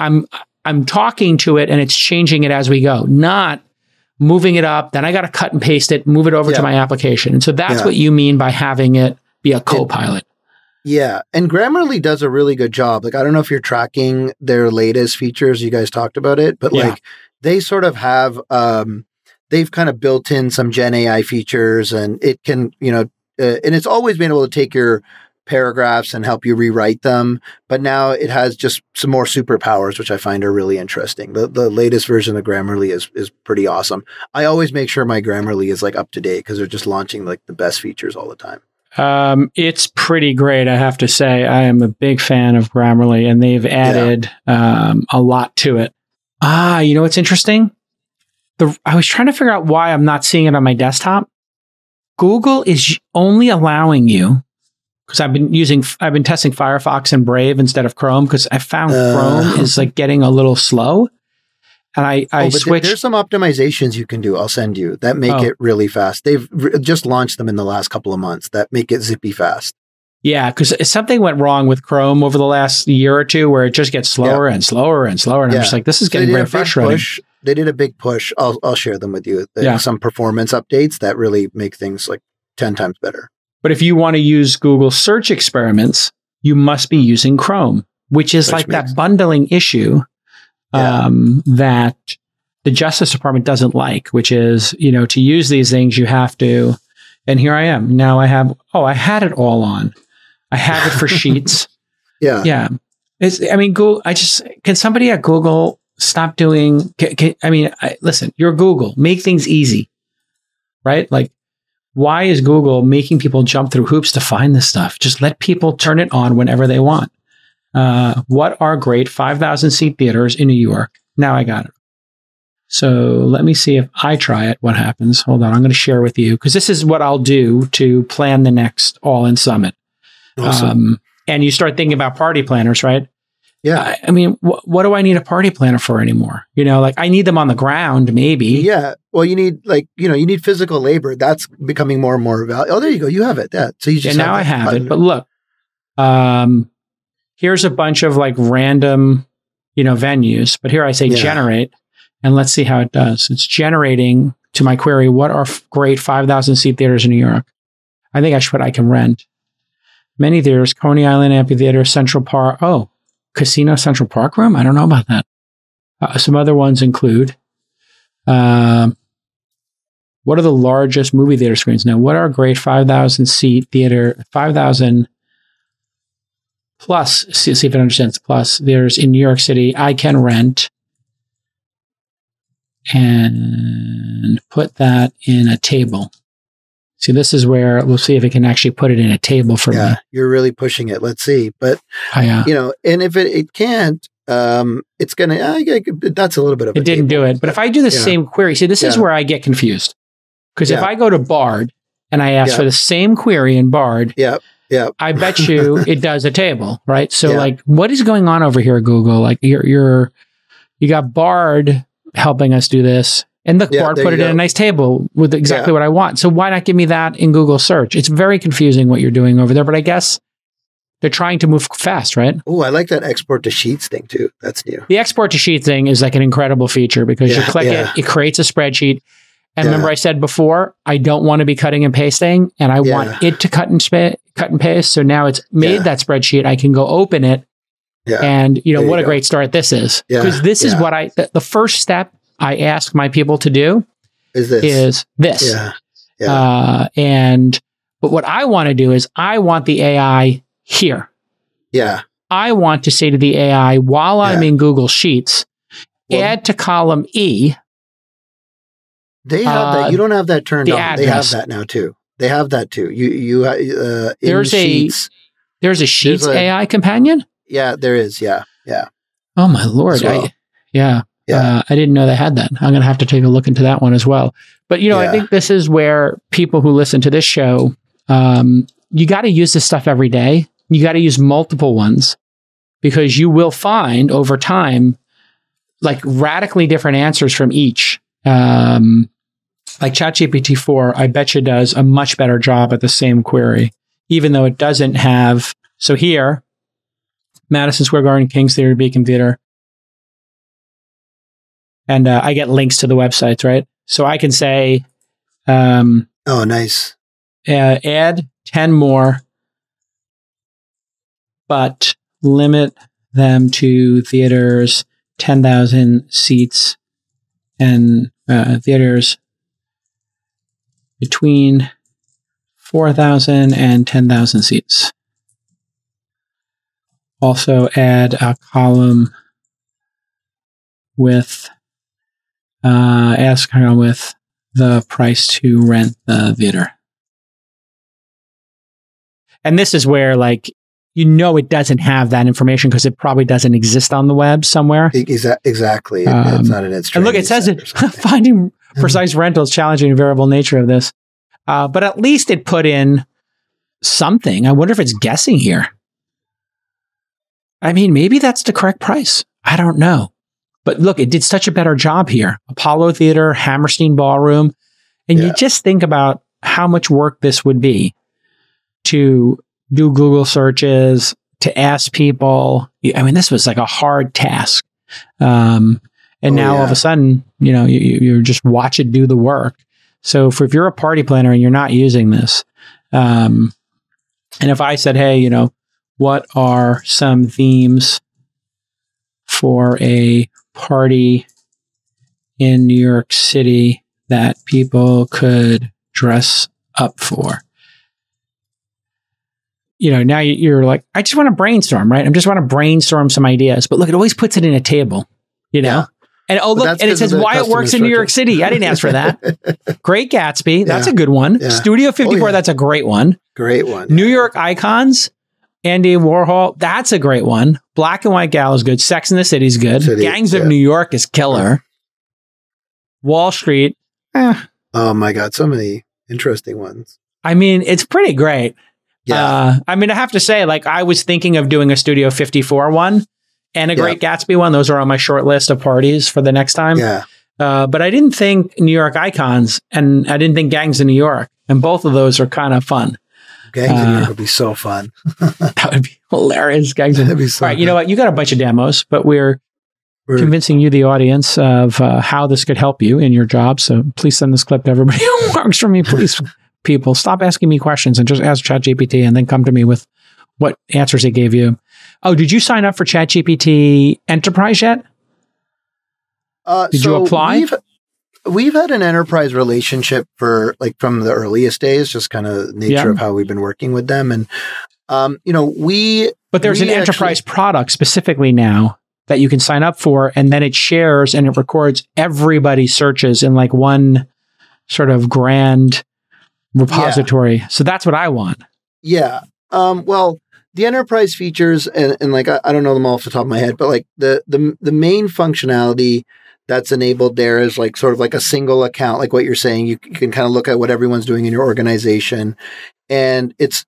I'm talking to it and it's changing it as we go, not moving it up. Then I got to cut and paste it, move it over to my application. And so that's what you mean by having it be a co-pilot. Yeah. And Grammarly does a really good job. Like, I don't know if you're tracking their latest features. You guys talked about it, but like they sort of have, they've kind of built in some Gen AI features, and it can, and it's always been able to take your paragraphs and help you rewrite them. But now it has just some more superpowers, which I find are really interesting. The latest version of Grammarly is pretty awesome. I always make sure my Grammarly is like up to date, because they're just launching like the best features all the time. It's pretty great, I have to say. I am a big fan of Grammarly, and they've added a lot to it. You know what's interesting? I was trying to figure out why I'm not seeing it on my desktop. Google is only allowing you, because I've been testing Firefox and Brave instead of Chrome, because I found Chrome is like getting a little slow. And I switched. There's some optimizations you can do. I'll send you that make it really fast. They've just launched them in the last couple of months that make it zippy fast. Yeah, because something went wrong with Chrome over the last year or two, where it just gets slower and slower and slower. And I'm just like, this is getting very frustrating. They did a big push. I'll share them with you. Some performance updates that really make things like 10 times better. But if you want to use Google search experiments, you must be using Chrome, which is like that bundling issue that the Justice Department doesn't like, which is, to use these things, you have to, and here I am. Now I had it all on. I have it for Sheets. Yeah. Google, can somebody at Google stop doing, listen, you're Google, make things easy, right? Like, why is Google making people jump through hoops to find this stuff? Just let people turn it on whenever they want. What are great 5,000 seat theaters in New York? Now I got it. So let me see if I try it, what happens. Hold on. I'm going to share with you, because this is what I'll do to plan the next All In Summit. Awesome. And you start thinking about party planners, right? Yeah. What do I need a party planner for anymore? I need them on the ground, maybe. Yeah. Well, you need you need physical labor. That's becoming more and more valuable. Oh, there you go. You have it. Yeah. So you just now I have it. But look, here's a bunch of like random, venues. But here I say generate, and let's see how it does. It's generating to my query. What are great 5,000 seat theaters in New York? I think I should put I can rent. Many theaters: Coney Island Amphitheater, Central Park. Oh. Casino Central Park Room? I don't know about that. Some other ones include, what are the largest movie theater screens? Now, what are great 5,000 seat theater, 5,000 plus, see if it understands plus, theaters in New York City I can rent. and put that in a table. See, this is where we'll see if it can actually put it in a table for me. You're really pushing it. Let's see. But, and if it can't, it's going to, that's a little bit of it didn't do it. But if I do the same query, see, this is where I get confused. Because if I go to Bard and I ask for the same query in Bard, I bet you it does a table, right? So like, what is going on over here, Google? Like you got Bard helping us do this. And look, Bard put it in a nice table with exactly what I want. So why not give me that in Google search? It's very confusing what you're doing over there, but I guess they're trying to move fast, right? Oh, I like that export to Sheets thing too. That's new. The export to Sheets thing is like an incredible feature because you click it creates a spreadsheet. And remember I said before, I don't want to be cutting and pasting and I want it to cut and paste. So now it's made that spreadsheet. I can go open it. Yeah. And what a great start this is. Because this is what the first step I ask my people to do is this. But what I want to do is I want the AI here. Yeah. I want to say to the AI while I'm in Google Sheets, add to column E. They have that. You don't have that turned on. Address. They have that now too. They have that too. There's a Sheets AI companion? Yeah, there is. Yeah. Oh my Lord. Well. I didn't know they had that. I'm going to have to take a look into that one as well. But, I think this is where people who listen to this show, you got to use this stuff every day. You got to use multiple ones because you will find over time, like radically different answers from each. Like ChatGPT-4, I bet you does a much better job at the same query, even though it doesn't have. So here, Madison Square Garden, King's Theater, Beacon Theater. And I get links to the websites, right? So I can say, nice. Add 10 more, but limit them to theaters, 10,000 seats, and theaters between 4,000 and 10,000 seats. Also add a column with with the price to rent the theater. And this is where, it doesn't have that information because it probably doesn't exist on the web somewhere. Exactly. It's not in its and look, it says it, finding precise rentals challenging the variable nature of this. But at least it put in something. I wonder if it's guessing here. I mean, maybe that's the correct price. I don't know. But look, it did such a better job here. Apollo Theater, Hammerstein Ballroom. And you just think about how much work this would be to do Google searches, to ask people. I mean, this was like a hard task. And now all of a sudden, you just watch it do the work. So if you're a party planner and you're not using this, and if I said, hey, what are some themes for a party in New York City that people could dress up for? Now you're like, I just want to brainstorm, right? I just want to brainstorm some ideas. But look, it always puts it in a table, And look, and it says why it works in New York City. I didn't ask for that. Great Gatsby. That's a good one. Yeah. Studio 54. That's a great one. Great one. New York Icons. Andy Warhol. That's a great one. Black and White Gal is good. Sex and the City is good. Gangs of New York is killer. Wall Street. Oh my God. So many interesting ones. I mean, it's pretty great. Yeah. I have to say, I was thinking of doing a Studio 54 one and a Great Gatsby one. Those are on my short list of parties for the next time. Yeah. But I didn't think New York Icons and I didn't think Gangs of New York. And both of those are kind of fun. Gangs of New York would be so fun. That would be hilarious. Gangs of New York. All right, you know what? You got a bunch of demos, but we're convincing you, the audience, of how this could help you in your job. So please send this clip to everybody who works for me. Please, people, stop asking me questions and just ask ChatGPT and then come to me with what answers it gave you. Oh, did you sign up for ChatGPT Enterprise yet? Did you apply? We've had an enterprise relationship for from the earliest days, just kind of nature of how we've been working with them. And, but there's an enterprise product specifically now that you can sign up for, and then it shares and it records everybody's searches in like one sort of grand repository. Yeah. So that's what I want. Yeah. Well, the enterprise features, and like I don't know them all off the top of my head, but like the main functionality that's enabled there is like sort of like a single account, like what you're saying. You can kind of look at what everyone's doing in your organization, and it's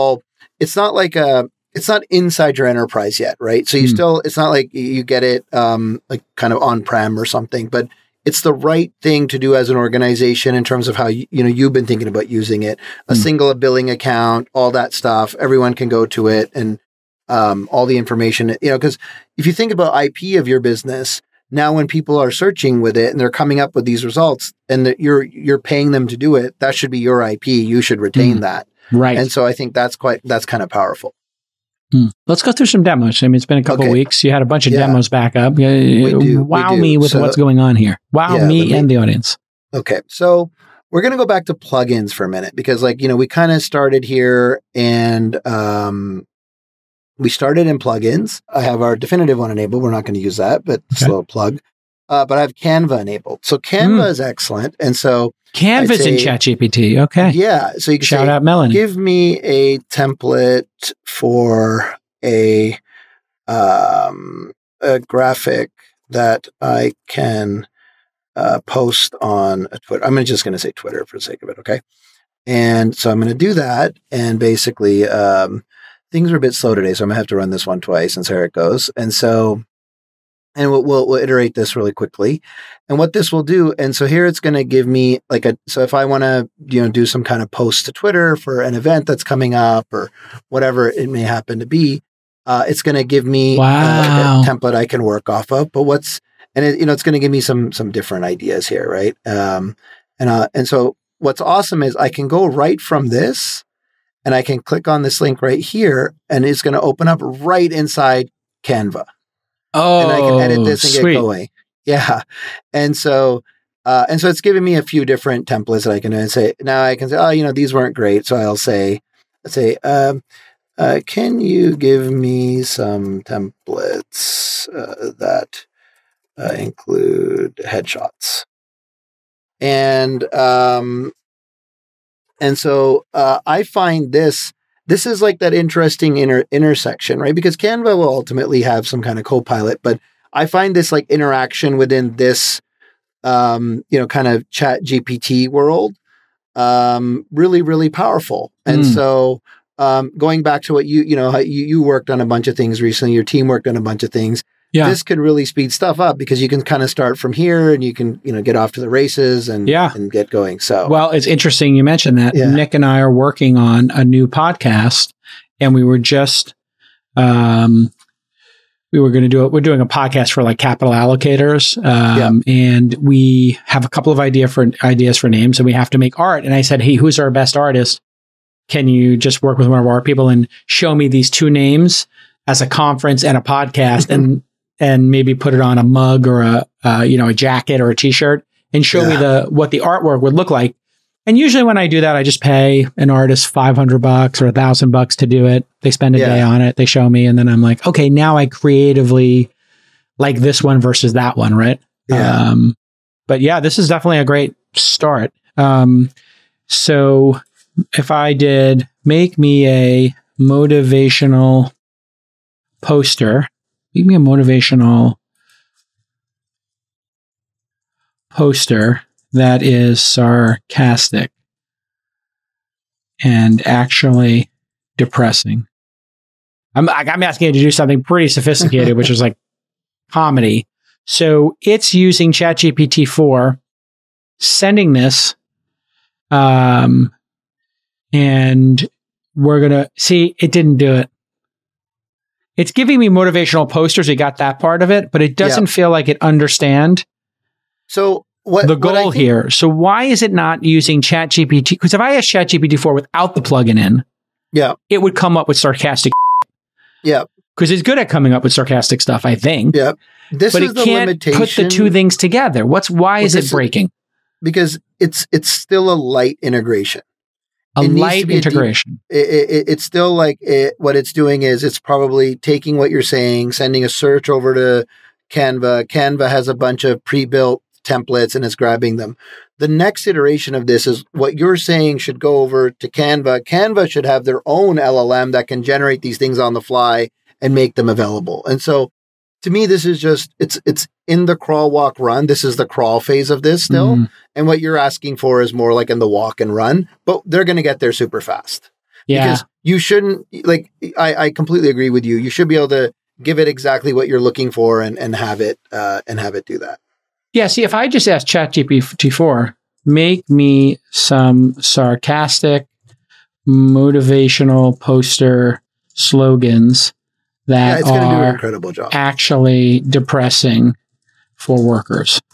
not inside your enterprise yet, right? So it's not like you get it like kind of on-prem or something, but it's the right thing to do as an organization in terms of how you've been thinking about using it. A single billing account, all that stuff. Everyone can go to it, and all the information. Because if you think about IP of your business, now when people are searching with it and they're coming up with these results, and you're paying them to do it, that should be your IP. You should retain that, right? And so I think that's kind of powerful. Let's go through some demos. I mean, it's been a couple of weeks. You had a bunch of demos back up. Wow me with what's going on here. Wow me and the audience. Okay. So we're going to go back to plugins for a minute because we kind of started here and we started in plugins. I have our definitive one enabled. We're not going to use that, but it's a little plug. But I have Canva enabled. So Canva is excellent. And so Canva's in ChatGPT. Okay. Yeah. So you can shout out Melanie. Give me a template for a graphic that I can post on a Twitter. I'm just going to say Twitter for the sake of it. Okay. And so I'm going to do that. And basically, things are a bit slow today, so I'm going to have to run this one twice and see how it goes. And so, and we'll iterate this really quickly. And what this will do, and so here it's going to give me so if I want to, do some kind of post to Twitter for an event that's coming up or whatever it may happen to be, it's going to give me a template I can work off of. But it's going to give me some different ideas here, right? And so what's awesome is I can go right from this and I can click on this link right here, and it's going to open up right inside Canva. Oh, and I can edit this and sweet. Get going. Yeah. And so it's giving me a few different templates that I can say. Now I can say, these weren't great. So I'll say, can you give me some templates that include headshots? And so I find this is like that interesting intersection, right? Because Canva will ultimately have some kind of co-pilot, but I find this like interaction within this, kind of Chat GPT world, really, really powerful. And so, going back to what you worked on a bunch of things recently, your team worked on a bunch of things. Yeah. This could really speed stuff up because you can kind of start from here and you can, get off to the races and get going. So, well, it's interesting you mentioned that. Yeah. Nick and I are working on a new podcast, and we were just, we're doing a podcast for like capital allocators. And we have a couple of ideas for names, and we have to make art. And I said, hey, who's our best artist? Can you just work with one of our people and show me these two names as a conference and a podcast and maybe put it on a mug or a jacket or a t-shirt and show me what the artwork would look like. And usually when I do that, I just pay an artist $500 or $1,000 to do it. They spend a day on it. They show me. And then I'm like, okay, now I creatively like this one versus that one. Right. Yeah. But yeah, this is definitely a great start. So if I did make me a motivational poster, make me a motivational poster that is sarcastic and actually depressing. I'm asking you to do something pretty sophisticated, which is like comedy. So it's using ChatGPT 4, sending this, and we're going to see, it didn't do it. It's giving me motivational posters. We got that part of it, but it doesn't feel like it understand. So the goal here. So why is it not using ChatGPT? Because if I asked ChatGPT 4 without the plugin in, it would come up with sarcastic. Yeah. Because it's good at coming up with sarcastic stuff, I think. Yeah. But it can't put the two things together. Why is it breaking? Because it's still a light integration. A light integration. It's still like what it's doing is it's probably taking what you're saying, sending a search over to Canva. Canva has a bunch of pre-built templates and it's grabbing them. The next iteration of this is what you're saying should go over to Canva. Canva should have their own LLM that can generate these things on the fly and make them available. And so to me, this is just, it's in the crawl, walk, run. This is the crawl phase of this still. Mm. And what you're asking for is more like in the walk and run, but they're going to get there super fast. Yeah. Because you shouldn't, like, I completely agree with you. You should be able to give it exactly what you're looking for and have it do that. Yeah. See, if I just asked ChatGPT-4, make me some sarcastic, motivational poster slogans that it's going to do an are incredible job. Actually depressing for workers.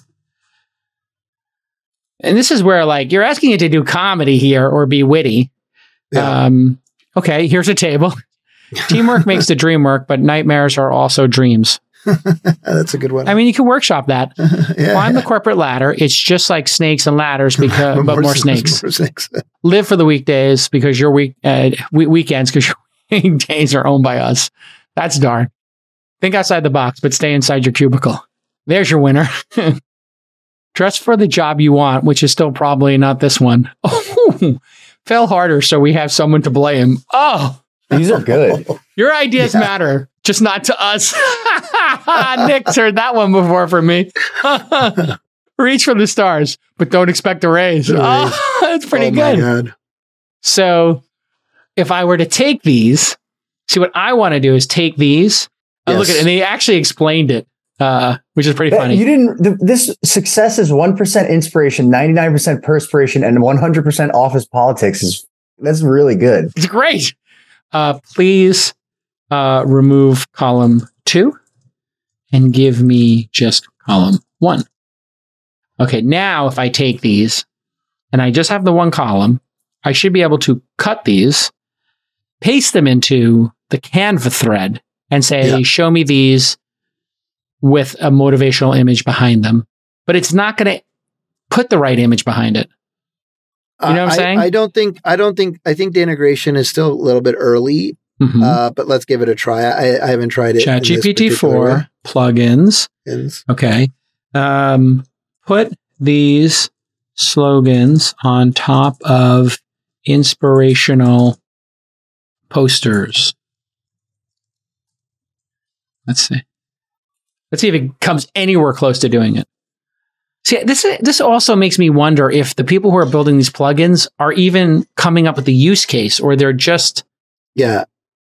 And this is where, like, you're asking it to do comedy here or be witty. Yeah. Okay, here's a table. Teamwork makes the dream work, but nightmares are also dreams. That's a good one. I mean, you can workshop that. Climb the corporate ladder. It's just like snakes and ladders, but more snakes. More snakes. Live for the weekdays because your weekends because your days are owned by us. That's dark. Think outside the box, but stay inside your cubicle. There's your winner. Dress for the job you want, which is still probably not this one. Oh, fail harder so we have someone to blame. Oh, these are good. Your ideas matter, just not to us. Nick's heard that one before from me. Reach for the stars, but don't expect a raise. Oh, that's pretty good. My God. So if I were to take these, see what I want to do is take these. Yes. Look at it, and they actually explained it, which is pretty funny. You didn't. This success is 1% inspiration, 99% perspiration, and 100% office politics. That's really good. It's great. Please remove column 2 and give me just column 1. Okay, now if I take these and I just have the one column, I should be able to cut these, paste them into the Canva thread and say, show me these with a motivational image behind them. But it's not going to put the right image behind it. You know what I'm saying? I think the integration is still a little bit early, but let's give it a try. I haven't tried it. ChatGPT-4 plugins. Okay. Put these slogans on top of inspirational posters. Let's see if it comes anywhere close to doing it. See, this also makes me wonder if the people who are building these plugins are even coming up with the use case, or they're just... Yeah.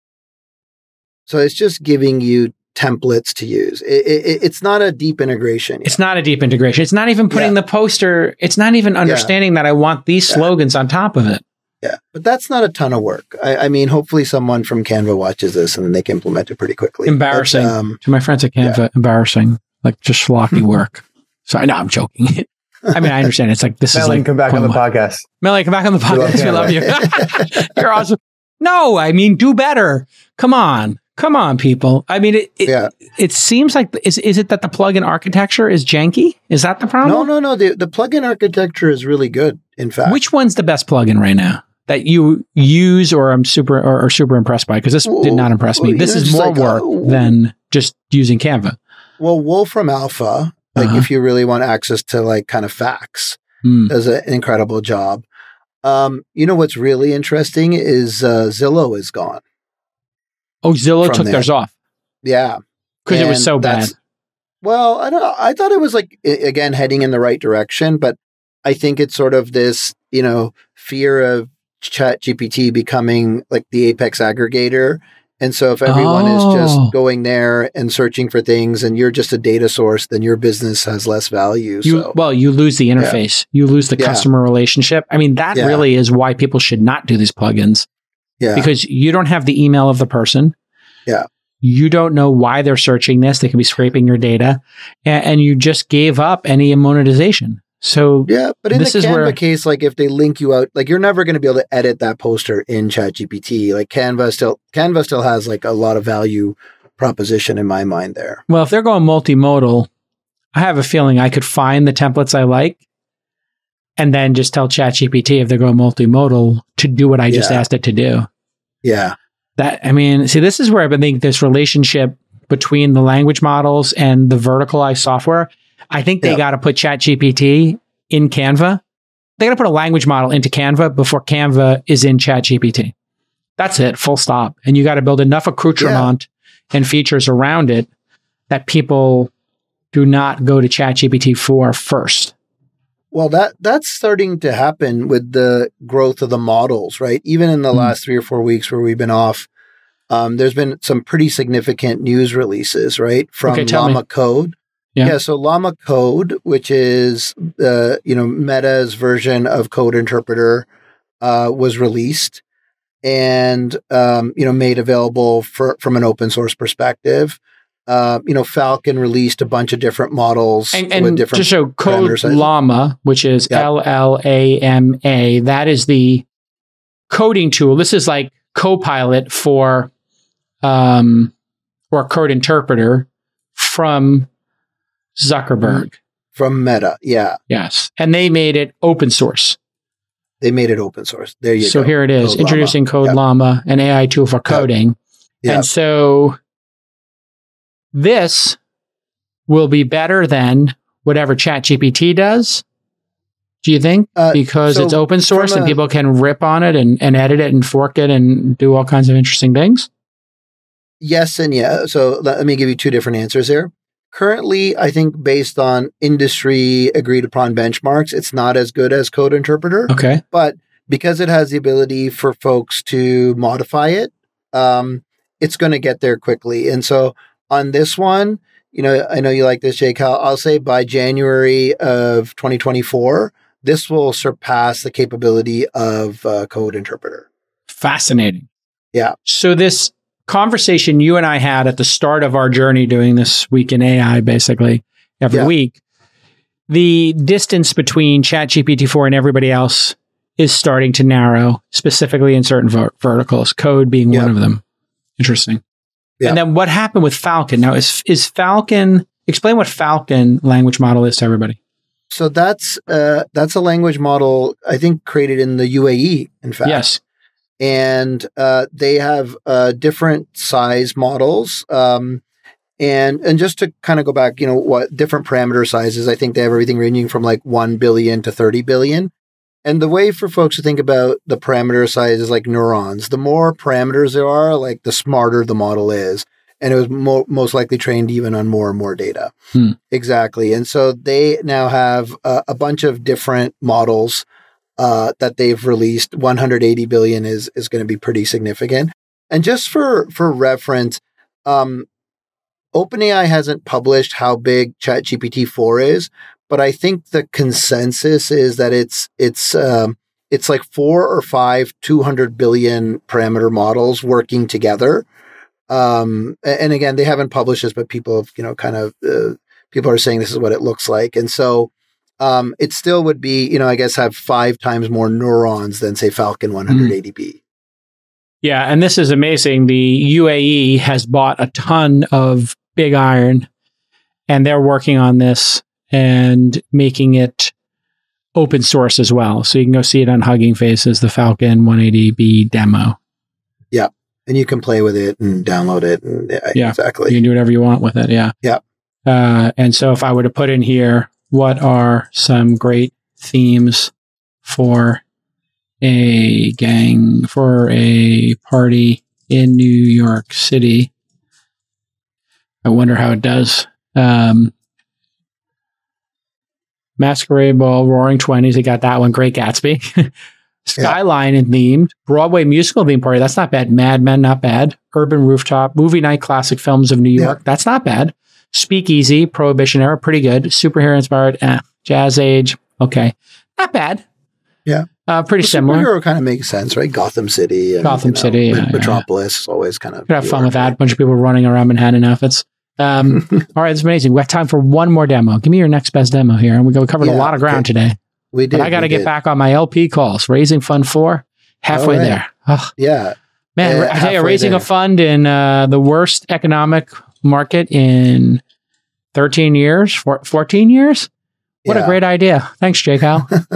So it's just giving you templates to use. It's not a deep integration yet. It's not a deep integration. It's not even putting the poster... It's not even understanding that I want these slogans on top of it. Yeah, but that's not a ton of work. I mean, hopefully someone from Canva watches this and then they can implement it pretty quickly. Embarrassing. But, to my friends at Canva, embarrassing. Like just schlocky work. So I know I'm joking. I mean, I understand. It's like, this Melanie, is like... come back on the podcast. Melanie, come back on the podcast. We love you. You're awesome. No, I mean, do better. Come on, people. I mean, it seems like, is it that the plugin architecture is janky? Is that the problem? No. The plugin architecture is really good, in fact. Which one's the best plugin right now that you use or I'm super impressed by? Because this did not impress me. This is more work than just using Canva. Well, Wolfram Alpha, like if you really want access to like kind of facts, does an incredible job. You know what's really interesting is Zillow is gone. Oh, Zillow took theirs off. Yeah. Because it was so bad. Well, I don't know. I thought it was like, again, heading in the right direction, but I think it's sort of this, fear of ChatGPT becoming like the apex aggregator. And so if everyone is just going there and searching for things and you're just a data source, then your business has less value. You lose the interface. You lose the customer relationship. I mean, that really is why people should not do these plugins. Yeah. Because you don't have the email of the person. Yeah. You don't know why they're searching this. They can be scraping your data. And you just gave up any monetization. So but in the Canva case, like if they link you out, like you're never going to be able to edit that poster in ChatGPT. Like Canva still has like a lot of value proposition in my mind there. Well, if they're going multimodal, I have a feeling I could find the templates I like and then just tell ChatGPT, if they're going multimodal, to do what I just asked it to do. Yeah. See, this is where I think this relationship between the language models and the verticalized software, I think they got to put ChatGPT in Canva. They got to put a language model into Canva before Canva is in ChatGPT. That's it, full stop. And you got to build enough accoutrement and features around it that people do not go to ChatGPT for first. Well, that's starting to happen with the growth of the models, right? Even in the last 3 or 4 weeks where we've been off, there's been some pretty significant news releases, right? From Llama Code. Yeah, so Llama Code, which is Meta's version of Code Interpreter, was released and made available from an open source perspective. Falcon released a bunch of different models and with different. Just show Code Llama, which is LLAMA. That is the coding tool. This is like Copilot for or Code Interpreter from Zuckerberg. From Meta, yeah. Yes. And they made it open source. They made it open source. There you go. So here it is, introducing Code Llama, an AI tool for coding. Yep. And so this will be better than whatever ChatGPT does. Do you think? Because it's open source and people can rip on it and edit it and fork it and do all kinds of interesting things? Yes and yeah. So let me give you two different answers here. Currently, I think based on industry agreed upon benchmarks, it's not as good as Code Interpreter. Okay. But because it has the ability for folks to modify it, it's going to get there quickly. And so on this one, I know you like this, Jake. I'll say by January of 2024, this will surpass the capability of Code Interpreter. Fascinating. Yeah. So this conversation you and I had at the start of our journey doing this week in AI, basically every week, the distance between ChatGPT-4 and everybody else is starting to narrow, specifically in certain verticals, code being one of them. Interesting. Yeah. And then what happened with Falcon? Now, is Falcon, explain what Falcon language model is to everybody. So that's a language model, I think, created in the UAE, in fact. Yes. And they have different size models. And just to kind of go back, what different parameter sizes, I think they have everything ranging from like 1 billion to 30 billion. And the way for folks to think about the parameter size is like neurons. The more parameters there are, like the smarter the model is. And it was most likely trained even on more and more data. Exactly. And so they now have a bunch of different models that they've released. 180 billion is going to be pretty significant. And just for reference, OpenAI hasn't published how big ChatGPT-4 is, but I think the consensus is that it's like 4 or 5 200 billion parameter models working together. And again, they haven't published this, but people have, people are saying this is what it looks like. And so it still would be, I guess, have 5 times more neurons than, say, Falcon 180B. Yeah, and this is amazing. The UAE has bought a ton of Big Iron, and they're working on this and making it open source as well. So you can go see it on Hugging Faces, the Falcon 180B demo. Yeah, and you can play with it and download it. And, exactly. You can do whatever you want with it, yeah. And so if I were to put in here, what are some great themes for a party in New York City? I wonder how it does. Masquerade Ball, Roaring Twenties, they got that one. Great Gatsby. Skyline and themed. Broadway musical theme party, that's not bad. Mad Men, not bad. Urban Rooftop. Movie night, classic films of New York, that's not bad. Speakeasy, Prohibition era, pretty good. Superhero inspired, Jazz Age, okay. Not bad. Yeah. Pretty similar. Superhero kind of makes sense, right? Gotham City. And, City. Metropolis is always kind of. Could have fun with that. A bunch of people running around Manhattan outfits. All right, it's amazing. We have time for one more demo. Give me your next best demo here. And we covered a lot of ground today. We did. But I got to get back on my LP calls. Raising Fund 4, halfway there. Oh. Yeah. Man, I tell you, raising a fund in the worst economic market in 13 years, 14 years? What a great idea. Thanks, Jake Howell.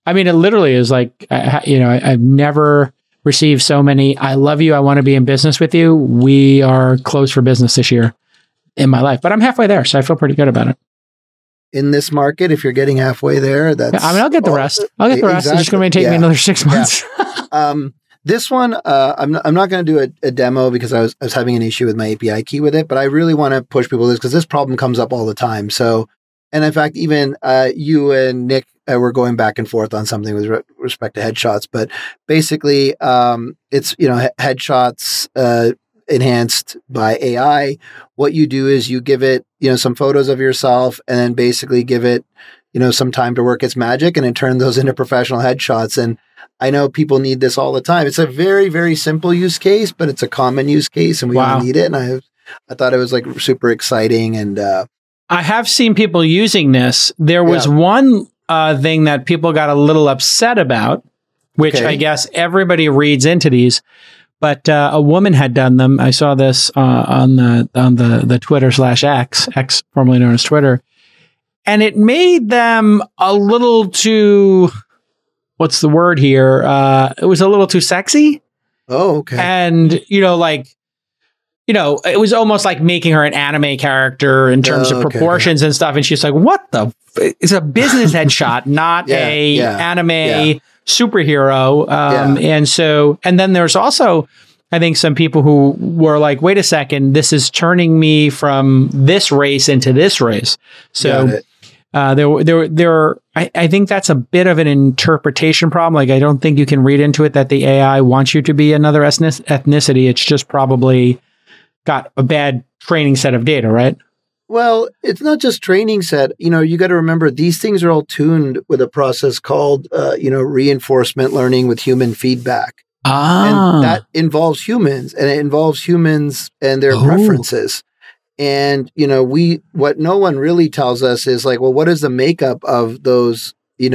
I mean, it literally is like, I've never received so many, I love you, I want to be in business with you. We are closed for business this year in my life, but I'm halfway there. So I feel pretty good about it. In this market, if you're getting halfway there, that's... I mean, I'll get the rest. It's just going to take me another 6 months. Yeah. This one, I'm not going to do a demo because I was having an issue with my API key with it, but I really want to push people this because this problem comes up all the time. So, and in fact, even you and Nick were going back and forth on something with respect to headshots, but basically, it's headshots enhanced by AI. What you do is you give it some photos of yourself, and then basically give it some time to work its magic, and it turns those into professional headshots. And I know people need this all the time. It's a very, very simple use case, but it's a common use case, and we all need it. And I thought it was like super exciting. And I have seen people using this. There was one thing that people got a little upset about, which I guess everybody reads into these. But a woman had done them. I saw this on the Twitter /X, formerly known as Twitter, and it made them a little too. What's the word here? It was a little too sexy. Oh, okay. And it was almost like making her an anime character in terms of proportions and stuff. And she's like, "What the? It's a business headshot, not a anime." Superhero. And then there's also, I think, some people who were like, wait a second, this is turning me from this race into this race. So I think that's a bit of an interpretation problem. Like, I don't think you can read into it that the AI wants you to be another ethnicity. It's just probably got a bad training set of data, right? Well, it's not just training set. You got to remember these things are all tuned with a process called, reinforcement learning with human feedback. And that involves humans, and it involves humans and their preferences. And, what no one really tells us is like, well, what is the makeup of those,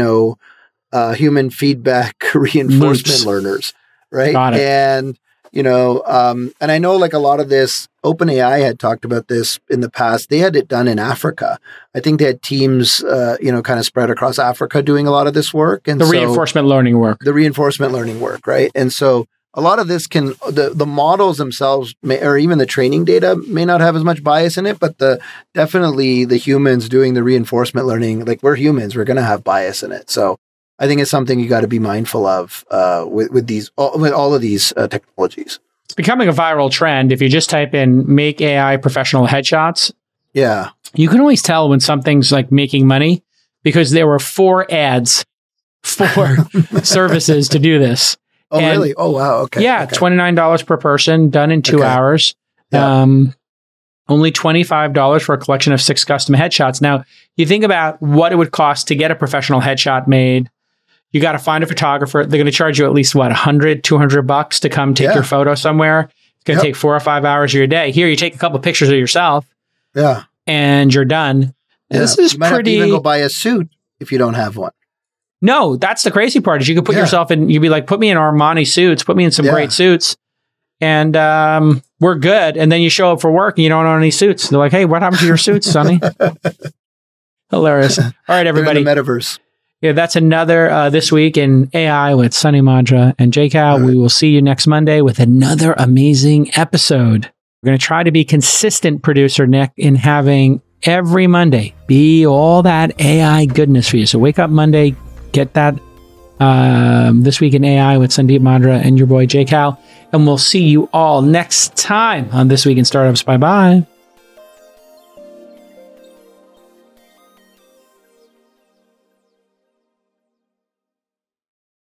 human feedback reinforcement learners, right? Got it. And, and I know like a lot of this, OpenAI had talked about this in the past. They had it done in Africa. I think they had teams, kind of spread across Africa doing a lot of this work. And reinforcement learning work. The reinforcement learning work, right? And so a lot of this the models themselves or even the training data may not have as much bias in it, but definitely the humans doing the reinforcement learning, like we're humans, we're going to have bias in it. So I think it's something you got to be mindful of with all of these technologies. It's becoming a viral trend. If you just type in "make AI professional headshots," you can always tell when something's like making money because there were 4 ads for services to do this. Oh, really? Oh, wow. Okay. Yeah, okay. $29 per person, done in 2 hours. Yeah. Only $25 for a collection of 6 custom headshots. Now, you think about what it would cost to get a professional headshot made. You got to find a photographer. They're going to charge you at least, $100, $200 to come take your photo somewhere. It's going to take 4 or 5 hours of your day. Here, you take a couple of pictures of yourself. Yeah. And you're done. Yeah. This is you might have to even go buy a suit if you don't have one. No, that's the crazy part is you could put yourself in, you'd be like, put me in Armani suits, put me in some great suits, and we're good. And then you show up for work and you don't own any suits. They're like, hey, what happened to your suits, Sonny? Hilarious. All right, everybody. In the metaverse. Yeah, that's another This Week in AI with Sonny Madra and Jay Cal. Right. We will see you next Monday with another amazing episode. We're going to try to be consistent, producer Nick, in having every Monday be all that AI goodness for you. So wake up Monday, get that This Week in AI with Sandeep Madra and your boy Jay Cal. And we'll see you all next time on This Week in Startups. Bye-bye.